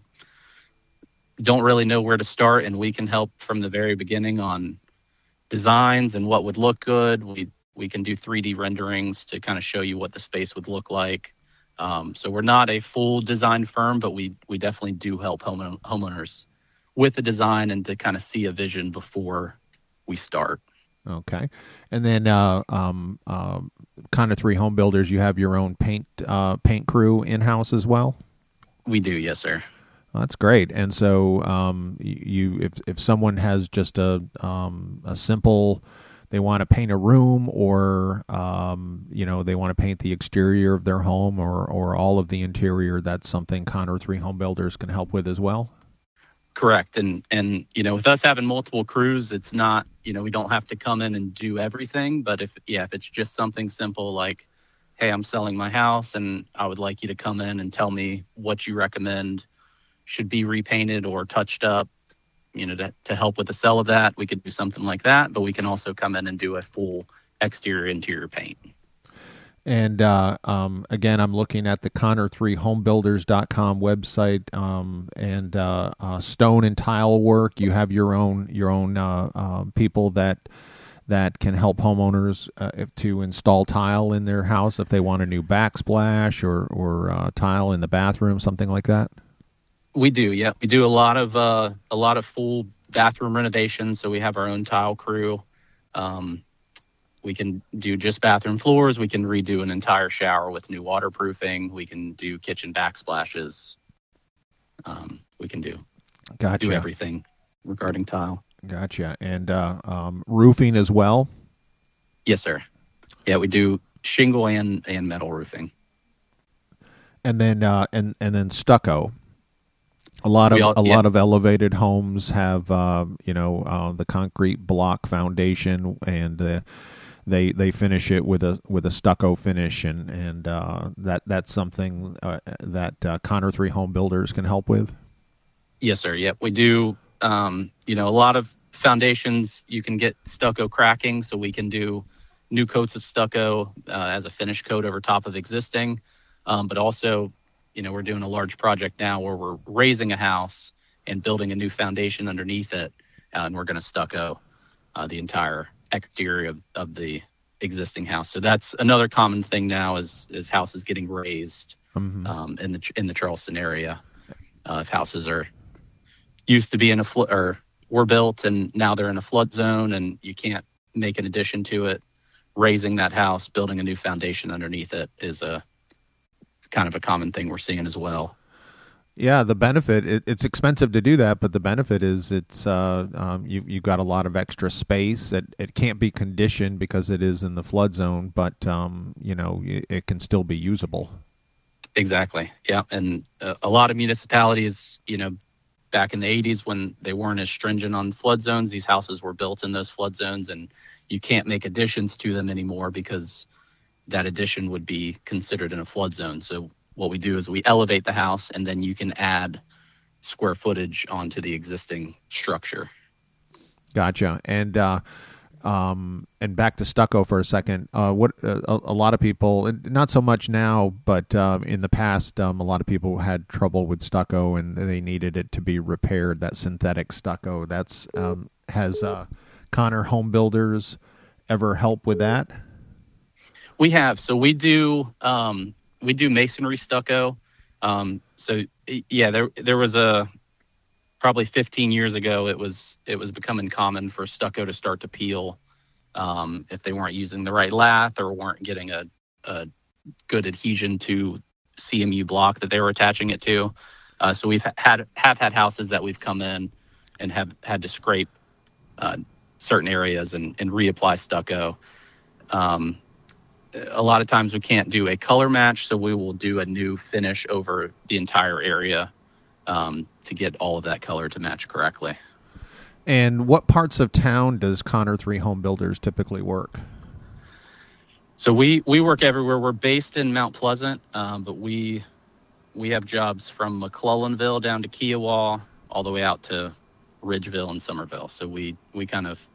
[SPEAKER 6] don't really know where to start, and we can help from the very beginning on designs and what would look good. We we can do three D renderings to kind of show you what the space would look like. Um, so we're not a full design firm, but we we definitely do help home, homeowners with the design and to kind of see a vision before we start.
[SPEAKER 3] Okay. And then uh, um, uh, Connor three Home Builders, you have your own paint uh, paint crew in-house as well?
[SPEAKER 6] We do, yes, sir.
[SPEAKER 3] That's great. And so, um, you, if if someone has just a um, a simple, they want to paint a room, or um, you know, they want to paint the exterior of their home, or or all of the interior, that's something Connor three Home Builders can help with as well.
[SPEAKER 6] Correct. And and you know, with us having multiple crews, it's not you know we don't have to come in and do everything. But if yeah, if it's just something simple like, hey, I'm selling my house, and I would like you to come in and tell me what you recommend should be repainted or touched up, you know, to, to help with the sell of that, we could do something like that. But we can also come in and do a full exterior interior paint.
[SPEAKER 3] And uh, um, again, I'm looking at the Connor three home builders dot com website, um, and uh, uh, stone and tile work. You have your own your own uh, uh, people that that can help homeowners uh, if, to install tile in their house if they want a new backsplash or or uh, tile in the bathroom, something like that.
[SPEAKER 6] We do, yeah. We do a lot of uh, a lot of full bathroom renovations. So we have our own tile crew. Um, We can do just bathroom floors. We can redo an entire shower with new waterproofing. We can do kitchen backsplashes. Um, we can do
[SPEAKER 3] gotcha.
[SPEAKER 6] do everything regarding tile.
[SPEAKER 3] Gotcha. And uh, um, roofing as well?
[SPEAKER 6] Yes, sir. Yeah, we do shingle and, and metal roofing.
[SPEAKER 3] And then uh, and and then stucco. A lot of all, a yeah. lot of elevated homes have uh, you know uh, the concrete block foundation, and the They they finish it with a with a stucco finish, and and uh, that that's something uh, that uh, Connor three Home Builders can help with.
[SPEAKER 6] Yes, sir. Yep, we do. Um, you know, a lot of foundations you can get stucco cracking, so we can do new coats of stucco uh, as a finish coat over top of existing. Um, but also, you know, we're doing a large project now where we're raising a house and building a new foundation underneath it, uh, and we're going to stucco uh, the entire exterior of, of the existing house. So that's another common thing now is is houses getting raised mm-hmm. um, in the in the Charleston area. Uh, if houses are used to be in a flood or were built and now they're in a flood zone and you can't make an addition to it, raising that house, building a new foundation underneath it is a kind of a common thing we're seeing as well.
[SPEAKER 3] Yeah, the benefit, it, it's expensive to do that, but the benefit is it's uh, um, you, you've got a lot of extra space. It, it can't be conditioned because it is in the flood zone, but, um, you know, it, it can still be usable.
[SPEAKER 6] Exactly, yeah. And uh, a lot of municipalities, you know, back in the eighties when they weren't as stringent on flood zones, these houses were built in those flood zones, and you can't make additions to them anymore because that addition would be considered in a flood zone. So what we do is we elevate the house, and then you can add square footage onto the existing structure.
[SPEAKER 3] Gotcha. And uh, um, and back to stucco for a second. Uh, what uh, a, a lot of people, not so much now, but uh, in the past, um, a lot of people had trouble with stucco, and they needed it to be repaired. That synthetic stucco. That's um, has uh, Connor Home Builders ever help with that?
[SPEAKER 6] We have. So we do. Um, We do masonry stucco. Um, so yeah, there there was a probably fifteen years ago. It was it was becoming common for stucco to start to peel um, if they weren't using the right lath or weren't getting a, a good adhesion to C M U block that they were attaching it to. Uh, so we've had have had houses that we've come in and have had to scrape uh, certain areas and, and reapply stucco. Um, A lot of times we can't do a color match, so we will do a new finish over the entire area um, to get all of that color to match correctly.
[SPEAKER 3] And what parts of town does Connor three Home Builders typically work?
[SPEAKER 6] So we, we work everywhere. We're based in Mount Pleasant, um, but we we have jobs from McClellanville down to Kiowa, all the way out to Ridgeville and Somerville. So we, we kind of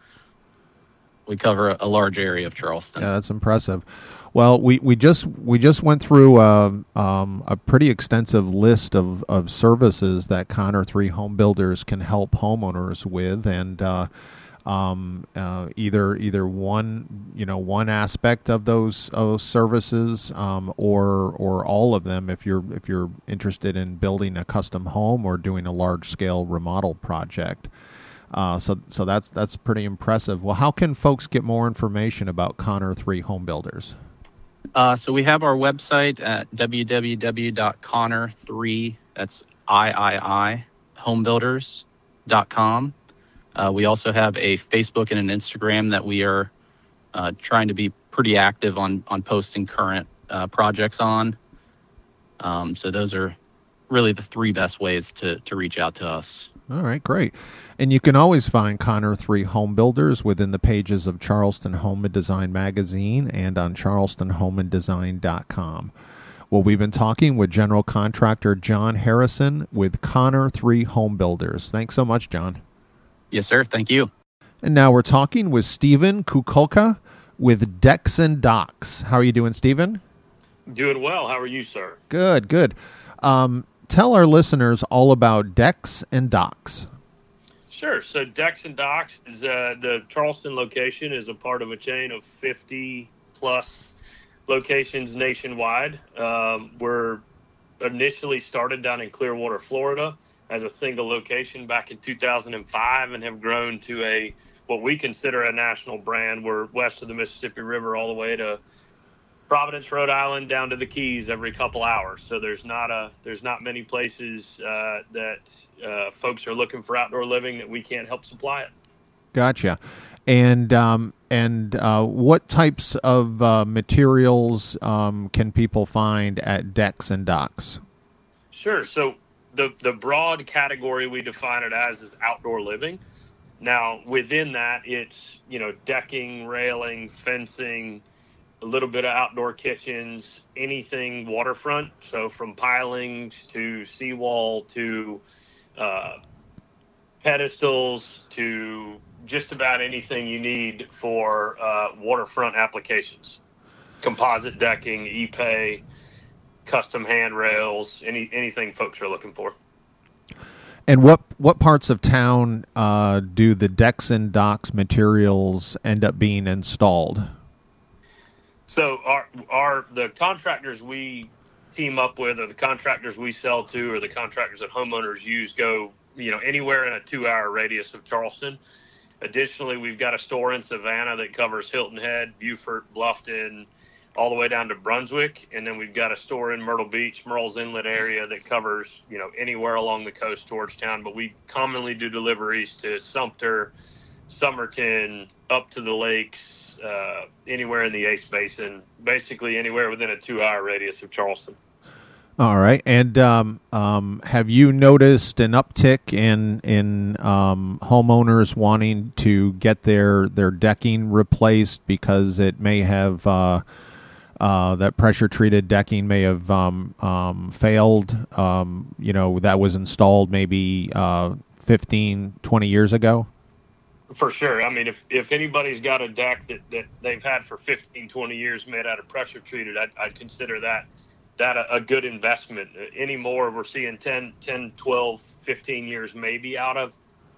[SPEAKER 6] We cover a, a large area of Charleston.
[SPEAKER 3] Yeah, that's impressive. Well, we, we just we just went through uh, um, a pretty extensive list of, of services that Connor three Home Builders can help homeowners with, and uh, um, uh, either either one you know one aspect of those, of those services, um, or or all of them if you're if you're interested in building a custom home or doing a large scale remodel project. Uh, so so that's that's pretty impressive. Well, how can folks get more information about Connor three Home Builders?
[SPEAKER 6] Uh, so we have our website at w w w dot connor three, that's I I I, homebuilders dot com. Uh, we also have a Facebook and an Instagram that we are uh, trying to be pretty active on, on posting current uh, projects on. Um, so those are really the three best ways to, to reach out to us.
[SPEAKER 3] All right, great. And you can always find Connor three Home Builders within the pages of Charleston Home and Design magazine and on charleston home and design dot com. Well, we've been talking with general contractor John Harrison with Connor three Home Builders. Thanks so much, John.
[SPEAKER 6] Yes, sir. Thank you.
[SPEAKER 3] And now we're talking with Stephen Kukulka with Decks and Docks. How are you doing, Stephen?
[SPEAKER 7] Doing well. How are you, sir?
[SPEAKER 3] Good, good. Um, tell our listeners all about Decks and Docks.
[SPEAKER 7] Sure. So Decks and Docks is uh, the Charleston location is a part of a chain of fifty plus locations nationwide. Um, we're initially started down in Clearwater, Florida, as a single location back in two thousand five, and have grown to a what we consider a national brand. We're west of the Mississippi River all the way to Providence, Rhode Island, down to the Keys every couple hours. So there's not a there's not many places uh, that uh, folks are looking for outdoor living that we can't help supply it.
[SPEAKER 3] Gotcha. And um, and uh, what types of uh, materials um, can people find at Decks and Docks?
[SPEAKER 7] Sure. So the the broad category we define it as is outdoor living. Now within that, it's you know decking, railing, fencing, a little bit of outdoor kitchens, anything waterfront. So from pilings to seawall to uh, pedestals to just about anything you need for uh, waterfront applications. Composite decking, E-Pay, custom handrails, any anything folks are looking for.
[SPEAKER 3] And what what parts of town uh, do the Decks and Docks materials end up being installed?
[SPEAKER 7] So our our the contractors we team up with, or the contractors we sell to, or the contractors that homeowners use go you know anywhere in a two hour radius of Charleston. Additionally, we've got a store in Savannah that covers Hilton Head, Beaufort, Bluffton, all the way down to Brunswick. And then we've got a store in Myrtle Beach, Murrells Inlet area that covers, you know, anywhere along the coast towards town. But we commonly do deliveries to Sumter, Somerton, up to the lakes, uh, anywhere in the Ace Basin, basically anywhere within a two-hour radius of Charleston.
[SPEAKER 3] All right. And um, um, have you noticed an uptick in in um, homeowners wanting to get their, their decking replaced because it may have uh, uh, that pressure treated decking may have um, um, failed? Um, you know, that was installed maybe uh, fifteen, twenty years ago.
[SPEAKER 7] For sure. I mean, if, if anybody's got a deck that, that they've had for fifteen, twenty years made out of pressure treated, I'd, I'd consider that that a, a good investment. Anymore, we're seeing ten, ten, twelve, fifteen years maybe out of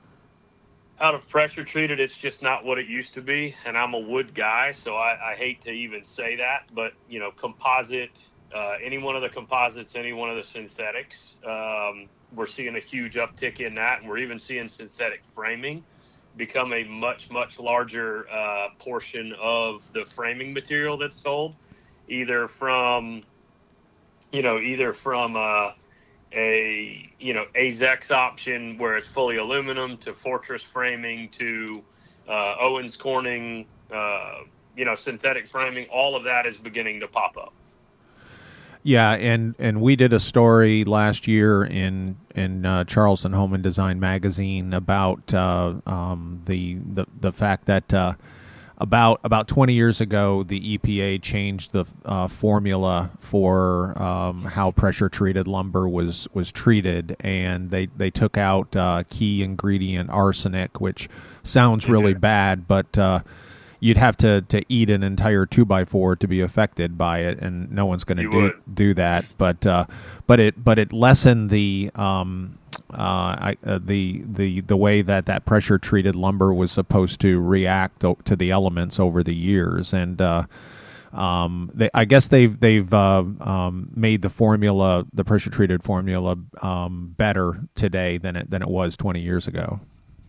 [SPEAKER 7] out of pressure treated. It's just not what it used to be. And I'm a wood guy, so I, I hate to even say that. But, you know, composite, uh, any one of the composites, any one of the synthetics, um, we're seeing a huge uptick in that. And we're even seeing synthetic framing become a much, much larger uh, portion of the framing material that's sold, either from you know, either from uh, a, you know, A Z E X option where it's fully aluminum to Fortress framing to uh, Owens Corning, uh, you know, synthetic framing, all of that is beginning to pop up.
[SPEAKER 3] Yeah, and, and we did a story last year in in uh, Charleston Home and Design magazine about uh, um, the, the the fact that uh, About about twenty years ago, the E P A changed the uh, formula for um, how pressure-treated lumber was, was treated, and they, they took out uh, key ingredient arsenic, which sounds really mm-hmm. bad, but uh, you'd have to, to eat an entire two by four to be affected by it, and no one's going to do do that. But uh, but it but it lessened the um, Uh, I, uh, the the the way that that pressure treated lumber was supposed to react o- to the elements over the years, and uh, um, they, I guess they've they've uh, um, made the formula, the pressure treated formula, um, better today than it than it was twenty years ago.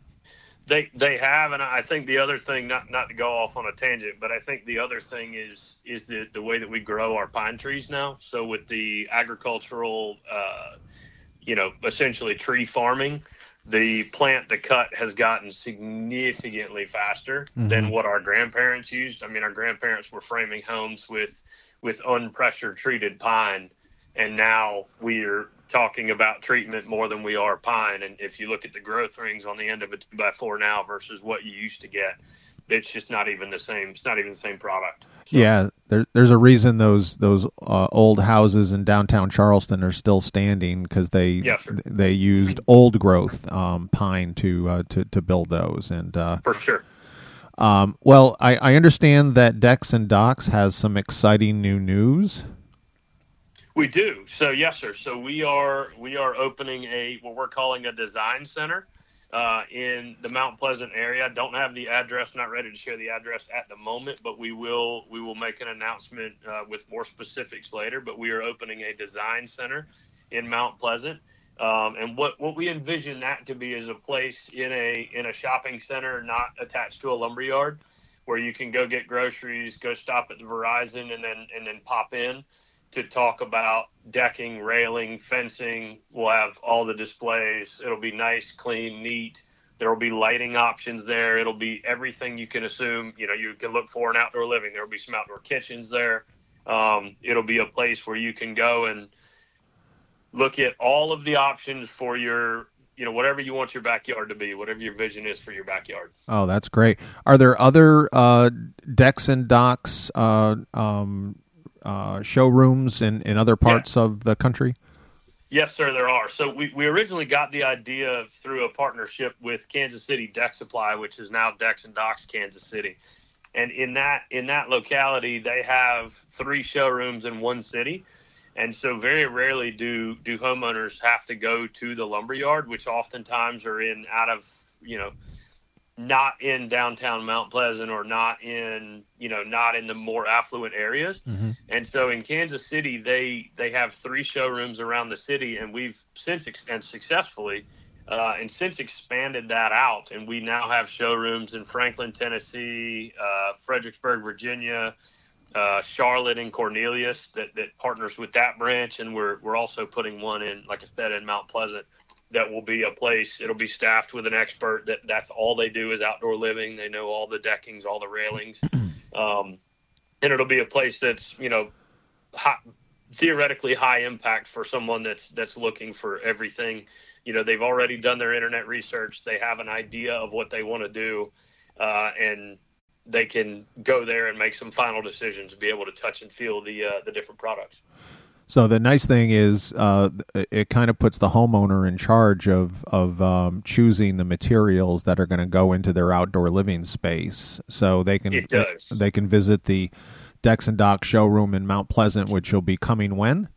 [SPEAKER 7] They they have, and I think the other thing, not not to go off on a tangent, but I think the other thing is is the the way that we grow our pine trees now. So with the agricultural uh, you know, essentially tree farming, the plant to cut has gotten significantly faster mm-hmm. than what our grandparents used. I mean, our grandparents were framing homes with, with unpressure treated pine, and now we're talking about treatment more than we are pine. And if you look at the growth rings on the end of a two by four now versus what you used to get, it's just not even the same. It's not even the same product. So.
[SPEAKER 3] Yeah, there, there's a reason those those uh, old houses in downtown Charleston are still standing, because they
[SPEAKER 7] yeah, sure.
[SPEAKER 3] they used old growth um, pine to uh, to to build those. And uh,
[SPEAKER 7] for sure.
[SPEAKER 3] Um, well, I, I understand that Decks and Docks has some exciting new news.
[SPEAKER 7] We do. So yes, sir. So we are we are opening a what we're calling a design center uh, in the Mount Pleasant area. Don't have the address. Not ready to share the address at the moment, but we will we will make an announcement uh, with more specifics later. But we are opening a design center in Mount Pleasant. Um, and what, what we envision that to be is a place in a in a shopping center not attached to a lumberyard, where you can go get groceries, go stop at the Verizon, and then and then pop in to talk about decking, railing, fencing. We'll have all the displays. It'll be nice, clean, neat. There will be lighting options there. It'll be everything you can assume, you know, you can look for in outdoor living. There will be some outdoor kitchens there. Um, it'll be a place where you can go and look at all of the options for your, you know, whatever you want your backyard to be, whatever your vision is for your backyard.
[SPEAKER 3] Oh, that's great. Are there other uh, Decks and Docks uh, um, uh, showrooms in, in other parts yeah. of the country?
[SPEAKER 7] Yes, sir, there are. So we, we originally got the idea through a partnership with Kansas City Deck Supply, which is now Decks and Docks Kansas City. And in that in that locality, they have three showrooms in one city. And so very rarely do do homeowners have to go to the lumberyard, which oftentimes are in out of, you know, not in downtown Mount Pleasant or not in, you know, not in the more affluent areas. Mm-hmm. And so in Kansas City, they they have three showrooms around the city, and we've since and successfully uh, and since expanded that out. And we now have showrooms in Franklin, Tennessee, uh, Fredericksburg, Virginia, uh, Charlotte, and Cornelius that, that partners with that branch. And we're we're also putting one in, like I said, in Mount Pleasant. That will be a place, it'll be staffed with an expert that that's all they do is outdoor living. They know all the deckings, all the railings. Um, and it'll be a place that's, you know, high, theoretically high impact for someone that's, that's looking for everything. You know, they've already done their internet research. They have an idea of what they want to do, uh, and they can go there and make some final decisions, be able to touch and feel the, uh, the different products.
[SPEAKER 3] So the nice thing is uh, it kind of puts the homeowner in charge of, of um, choosing the materials that are going to go into their outdoor living space. So they can
[SPEAKER 7] it does.
[SPEAKER 3] they can visit the Decks and Docks showroom in Mount Pleasant, which will be coming when?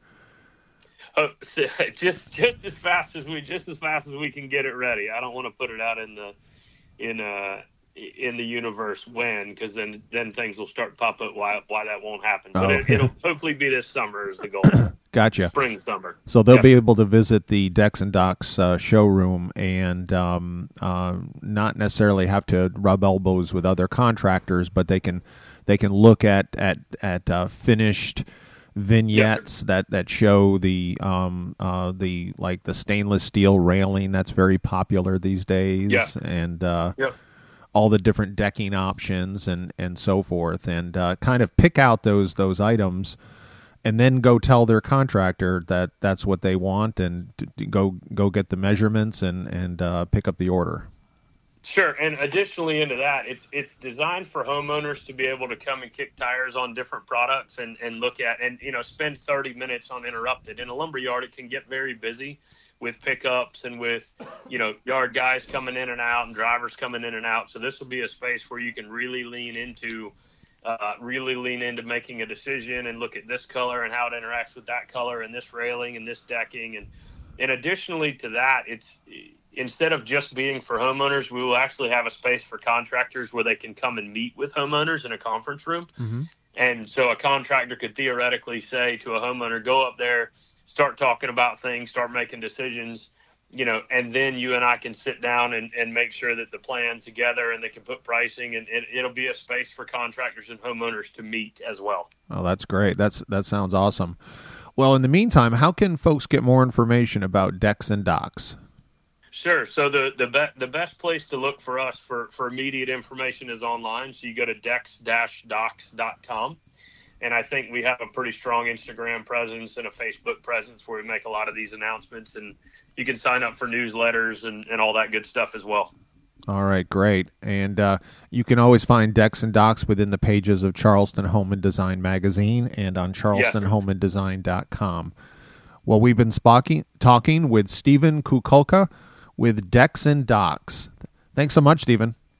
[SPEAKER 7] Oh, just just as fast as we just as fast as we can get it ready. I don't want to put it out in the in uh in the universe when, because then then things will start to pop up why why that won't happen. But
[SPEAKER 3] oh,
[SPEAKER 7] it, it'll hopefully be this summer is the goal.
[SPEAKER 3] Gotcha.
[SPEAKER 7] Spring, summer.
[SPEAKER 3] So they'll
[SPEAKER 7] yep.
[SPEAKER 3] be able to visit the Decks and Docks uh, showroom and um, uh, not necessarily have to rub elbows with other contractors, but they can they can look at at at uh, finished vignettes yes, that that show the um uh the like the stainless steel railing that's very popular these days,
[SPEAKER 7] yeah.
[SPEAKER 3] and uh,
[SPEAKER 7] yep.
[SPEAKER 3] all the different decking options and, and so forth, and uh, kind of pick out those those items, and then go tell their contractor that that's what they want, and to go go get the measurements and and uh, pick up the order.
[SPEAKER 7] Sure, and additionally into that, it's it's designed for homeowners to be able to come and kick tires on different products and, and look at and you know spend thirty minutes uninterrupted. In a lumberyard, it can get very busy with pickups and with, you know, yard guys coming in and out and drivers coming in and out. So this will be a space where you can really lean into, uh, really lean into making a decision and look at this color and how it interacts with that color and this railing and this decking. And, and additionally to that, it's instead of just being for homeowners, we will actually have a space for contractors where they can come and meet with homeowners in a conference room. Mm-hmm. And so a contractor could theoretically say to a homeowner, go up there, start talking about things, start making decisions, you know, and then you and I can sit down and, and make sure that the plan together and they can put pricing, and, and it'll be a space for contractors and homeowners to meet as well.
[SPEAKER 3] Oh, that's great. That's that sounds awesome. Well, in the meantime, how can folks get more information about Decks and Docks?
[SPEAKER 7] Sure. So the the, be- the best place to look for us for, for immediate information is online. So you go to decks dash docks dot com. And I think we have a pretty strong Instagram presence and a Facebook presence where we make a lot of these announcements, and you can sign up for newsletters and, and all that good stuff as well.
[SPEAKER 3] All right, great. And uh, you can always find Decks and Docks within the pages of Charleston Home and Design magazine and on charleston home and design dot com. Well, we've been spocking, talking with Stephen Kukulka with Decks and Docks. Thanks so much, Stephen.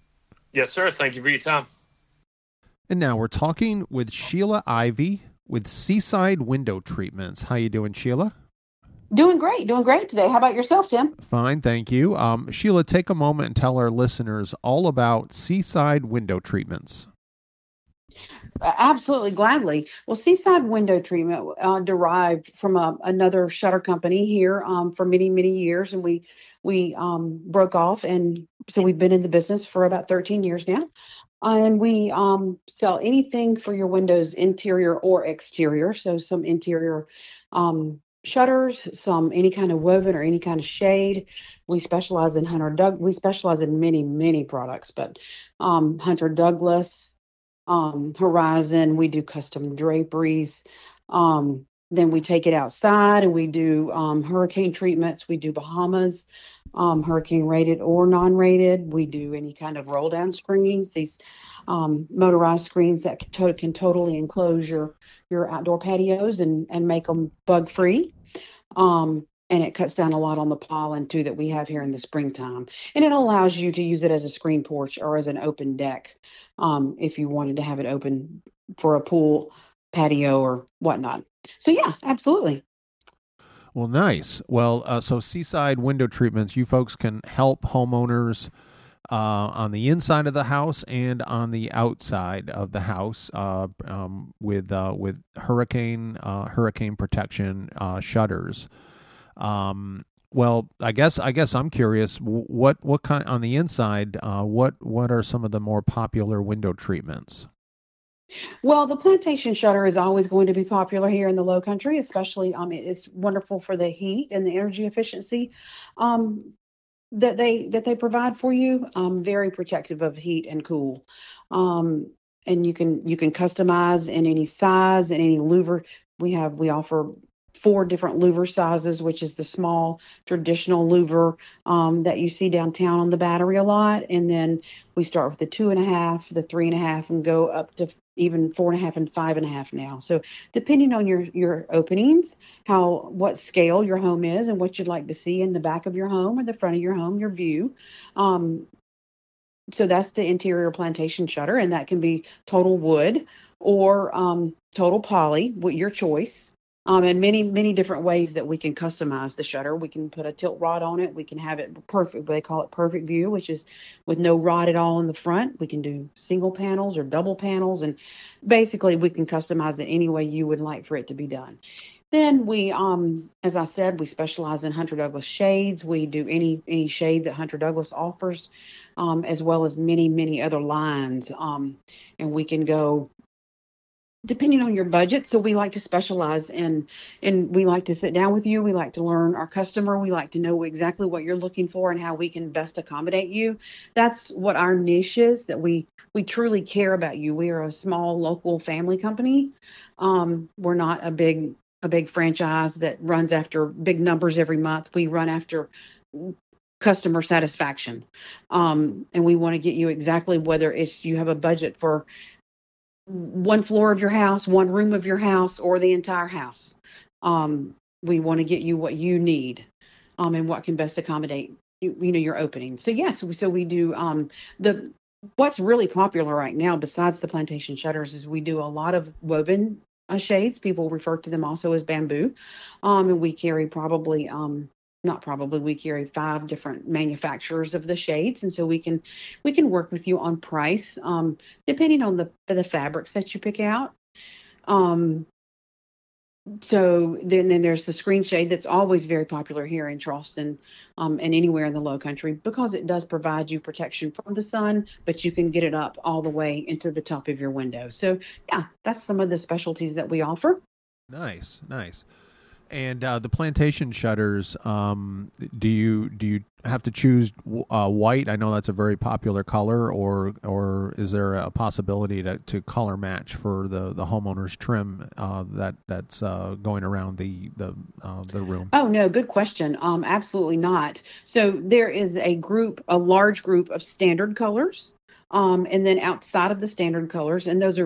[SPEAKER 7] Yes, sir. Thank you for your time.
[SPEAKER 3] And now we're talking with Sheila Ivey with Seaside Window Treatments. How you doing, Sheila?
[SPEAKER 8] Doing great. Doing great today. How about yourself, Tim?
[SPEAKER 3] Fine, thank you. Um, Sheila, take a moment and tell our listeners all about Seaside Window Treatments.
[SPEAKER 8] Uh, absolutely, gladly. Well, Seaside Window Treatment uh, derived from a, another shutter company here um, for many, many years, and we we um, broke off, and so we've been in the business for about thirteen years now. And we um, sell anything for your windows, interior or exterior. So some interior um, shutters, some any kind of woven or any kind of shade. We specialize in Hunter Doug. We specialize in many, many products, but um, Hunter Douglas, um, Horizon. We do custom draperies. Um, then we take it outside and we do um, hurricane treatments. We do Bahamas, um, hurricane rated or non-rated. We do any kind of roll down screens, these um, motorized screens that can, to- can totally enclose your, your outdoor patios and, and make them bug free. Um, and it cuts down a lot on the pollen too that we have here in the springtime. And it allows you to use it as a screen porch or as an open deck um, if you wanted to have it open for a pool, patio, or whatnot. So yeah, absolutely.
[SPEAKER 3] Well, nice. Well, uh, so Seaside Window Treatments, you folks can help homeowners uh, on the inside of the house and on the outside of the house uh, um, with uh, with hurricane uh, hurricane protection uh, shutters. Um, well, I guess I guess I'm curious what what kind on the inside. Uh, what what are some of the more popular window treatments?
[SPEAKER 8] Well, the plantation shutter is always going to be popular here in the Low Country, especially um, it's wonderful for the heat and the energy efficiency um, that they that they provide for you. Um, very protective of heat and cool, um, and you can you can customize in any size and any louver. We have we offer four different louver sizes, which is the small traditional louver um, that you see downtown on the Battery a lot, and then we start with the two and a half, the three and a half, and go up to even four and a half and five and a half now. So depending on your your openings, how what scale your home is, and what you'd like to see in the back of your home or the front of your home, your view. Um, so that's the interior plantation shutter, and that can be total wood or um, total poly, what your choice. Um, and many, many different ways that we can customize the shutter. We can put a tilt rod on it. We can have it perfect. They call it perfect view, which is with no rod at all in the front. We can do single panels or double panels. And basically, we can customize it any way you would like for it to be done. Then we, um, as I said, we specialize in Hunter Douglas shades. We do any any shade that Hunter Douglas offers, um, as well as many, many other lines. Um, and we can go depending on your budget. So we like to specialize in, and we like to sit down with you. We like to learn our customer. We like to know exactly what you're looking for and how we can best accommodate you. That's what our niche is, that we, we truly care about you. We are a small local family company. Um, we're not a big, a big franchise that runs after big numbers every month. We run after customer satisfaction. Um, and we want to get you exactly whether it's you have a budget for one floor of your house, one room of your house, or the entire house. Um, we want to get you what you need um, and what can best accommodate you, you know, your opening. So yes, so we do um, the what's really popular right now besides the plantation shutters is we do a lot of woven uh, shades. People refer to them also as bamboo. Um, and we carry probably um, not probably we carry five different manufacturers of the shades, and so we can we can work with you on price um, depending on the the fabrics that you pick out. Um, so then, then there's the screen shade that's always very popular here in Charleston um, and anywhere in the Low Country because it does provide you protection from the sun, but you can get it up all the way into the top of your window. So yeah, that's some of the specialties that we offer.
[SPEAKER 3] Nice, nice. And uh, the plantation shutters, um, do you do you have to choose uh, white? I know that's a very popular color, or or is there a possibility to, to color match for the, the homeowner's trim uh, that that's uh, going around the the uh, the room?
[SPEAKER 8] Oh no, good question. Um, absolutely not. So there is a group, a large group of standard colors, um, and then outside of the standard colors, and those are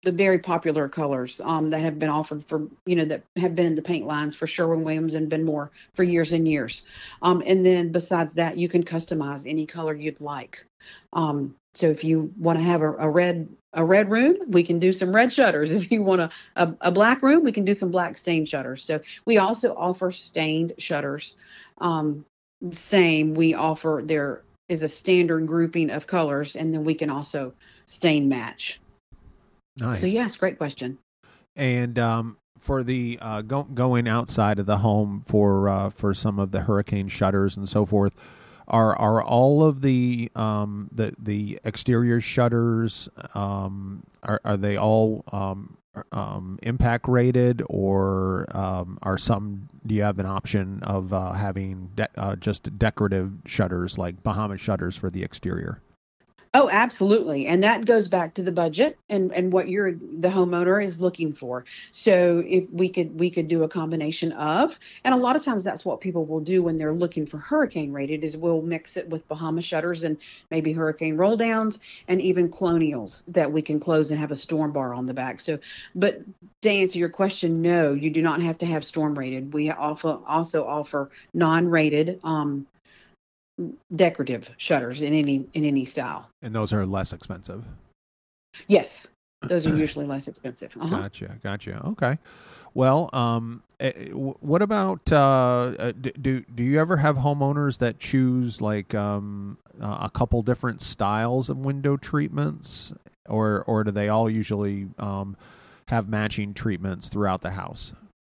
[SPEAKER 8] the very popular colors um, that have been offered for, you know, that have been in the paint lines for Sherwin-Williams and Benmore for years and years. Um, and then besides that, you can customize any color you'd like. Um, so if you want to have a, a red a red room, we can do some red shutters. If you want a, a, a black room, we can do some black stained shutters. So we also offer stained shutters. Um, same, we offer, there is a standard grouping of colors, and then we can also stain match.
[SPEAKER 3] Nice.
[SPEAKER 8] So yes, great question.
[SPEAKER 3] And um, for the uh, go- going outside of the home for uh, for some of the hurricane shutters and so forth, are are all of the um, the the exterior shutters um, are are they all um, um, impact rated, or um, are some? Do you have an option of uh, having de- uh, just decorative shutters like Bahama shutters for the exterior?
[SPEAKER 8] Oh, absolutely. And that goes back to the budget and, and what you're, the homeowner is looking for. So if we could, we could do a combination of, and a lot of times that's what people will do when they're looking for hurricane rated, is we'll mix it with Bahama shutters and maybe hurricane roll downs and even colonials that we can close and have a storm bar on the back. So, but to answer your question, no, you do not have to have storm rated. We also, also offer non-rated, um, decorative shutters in any in any style.
[SPEAKER 3] And those are less expensive.
[SPEAKER 8] Yes, those are usually less expensive. Uh-huh.
[SPEAKER 3] Gotcha, gotcha. Okay. Well, um, what about uh, do do you ever have homeowners that choose like um, a couple different styles of window treatments, or or do they all usually um, have matching treatments throughout the house?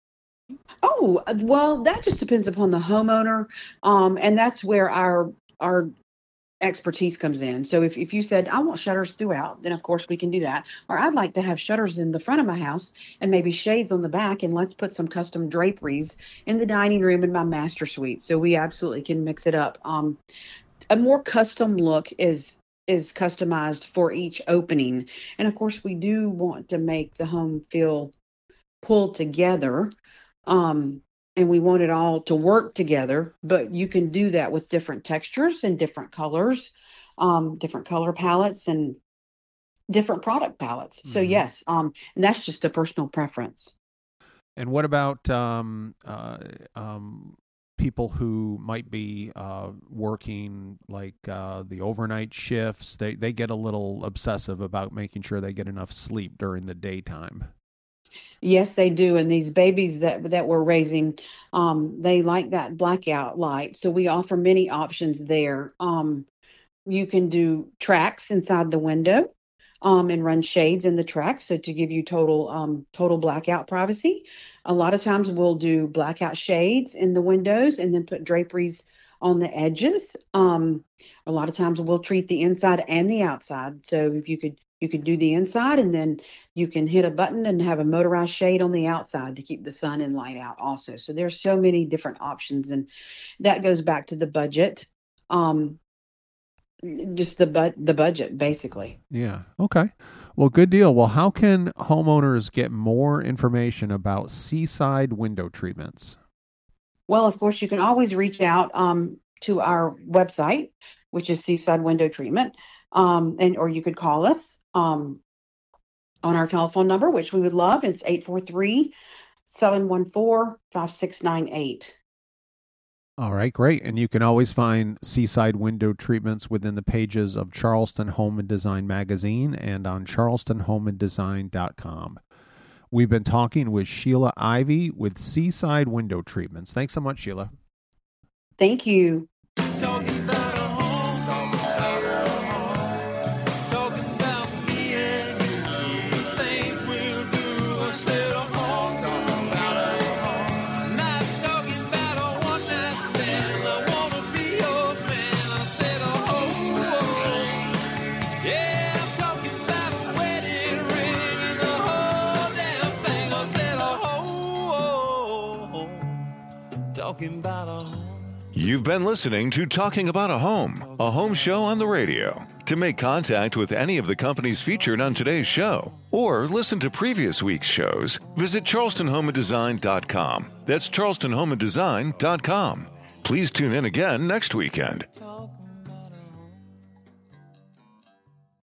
[SPEAKER 8] Oh, well, that just depends upon the homeowner. Um, and that's where our, our expertise comes in. So if, if you said, I want shutters throughout, then of course we can do that. Or I'd like to have shutters in the front of my house and maybe shades on the back, and let's put some custom draperies in the dining room in my master suite. So we absolutely can mix it up. Um, a more custom look is is customized for each opening. And of course we do want to make the home feel pulled together. Um, and we want it all to work together, but you can do that with different textures and different colors, um, different color palettes and different product palettes. Mm-hmm. So yes, um, and that's just a personal preference.
[SPEAKER 3] And what about um, uh, um, people who might be uh, working like uh, the overnight shifts? They they get a little obsessive about making sure they get enough sleep during the daytime.
[SPEAKER 8] Yes, they do. And these babies that that we're raising, um, they like that blackout light. So we offer many options there. Um, you can do tracks inside the window um, and run shades in the tracks, so to give you total um, total blackout privacy. A lot of times we'll do blackout shades in the windows and then put draperies on the edges. Um, a lot of times we'll treat the inside and the outside. So if you could You could do the inside, and then you can hit a button and have a motorized shade on the outside to keep the sun and light out also. So there's so many different options, and that goes back to the budget. Um, just the bu- the budget, basically.
[SPEAKER 3] Yeah. Okay. Well, good deal. Well, how can homeowners get more information about Seaside window treatments?
[SPEAKER 8] Well, of course, you can always reach out um, to our website, which is Seaside Window Treatment, um, and or you could call us um, on our telephone number, which we would love. It's eight four three, seven one four, five six nine eight.
[SPEAKER 3] All right, great. And you can always find Seaside Window Treatments within the pages of Charleston Home and Design magazine and on charleston home and design dot com. We've been talking with Sheila Ivey with Seaside Window Treatments. Thanks so much, Sheila.
[SPEAKER 8] Thank you.
[SPEAKER 9] Talking about a home, talking about a home, talking about me and you, the things we'll do instead of home, talking about a home. Not talking about a one night stand, I wanna be your man, I said a home. Yeah, I'm talking about a wedding ring and the whole damn thing, I said a home. Talking about a home.
[SPEAKER 2] You've been listening to Talking About a Home, a home show on the radio. To make contact with any of the companies featured on today's show, or listen to previous week's shows, visit charleston home and design dot com. That's charleston home and design dot com. Please tune in again next weekend.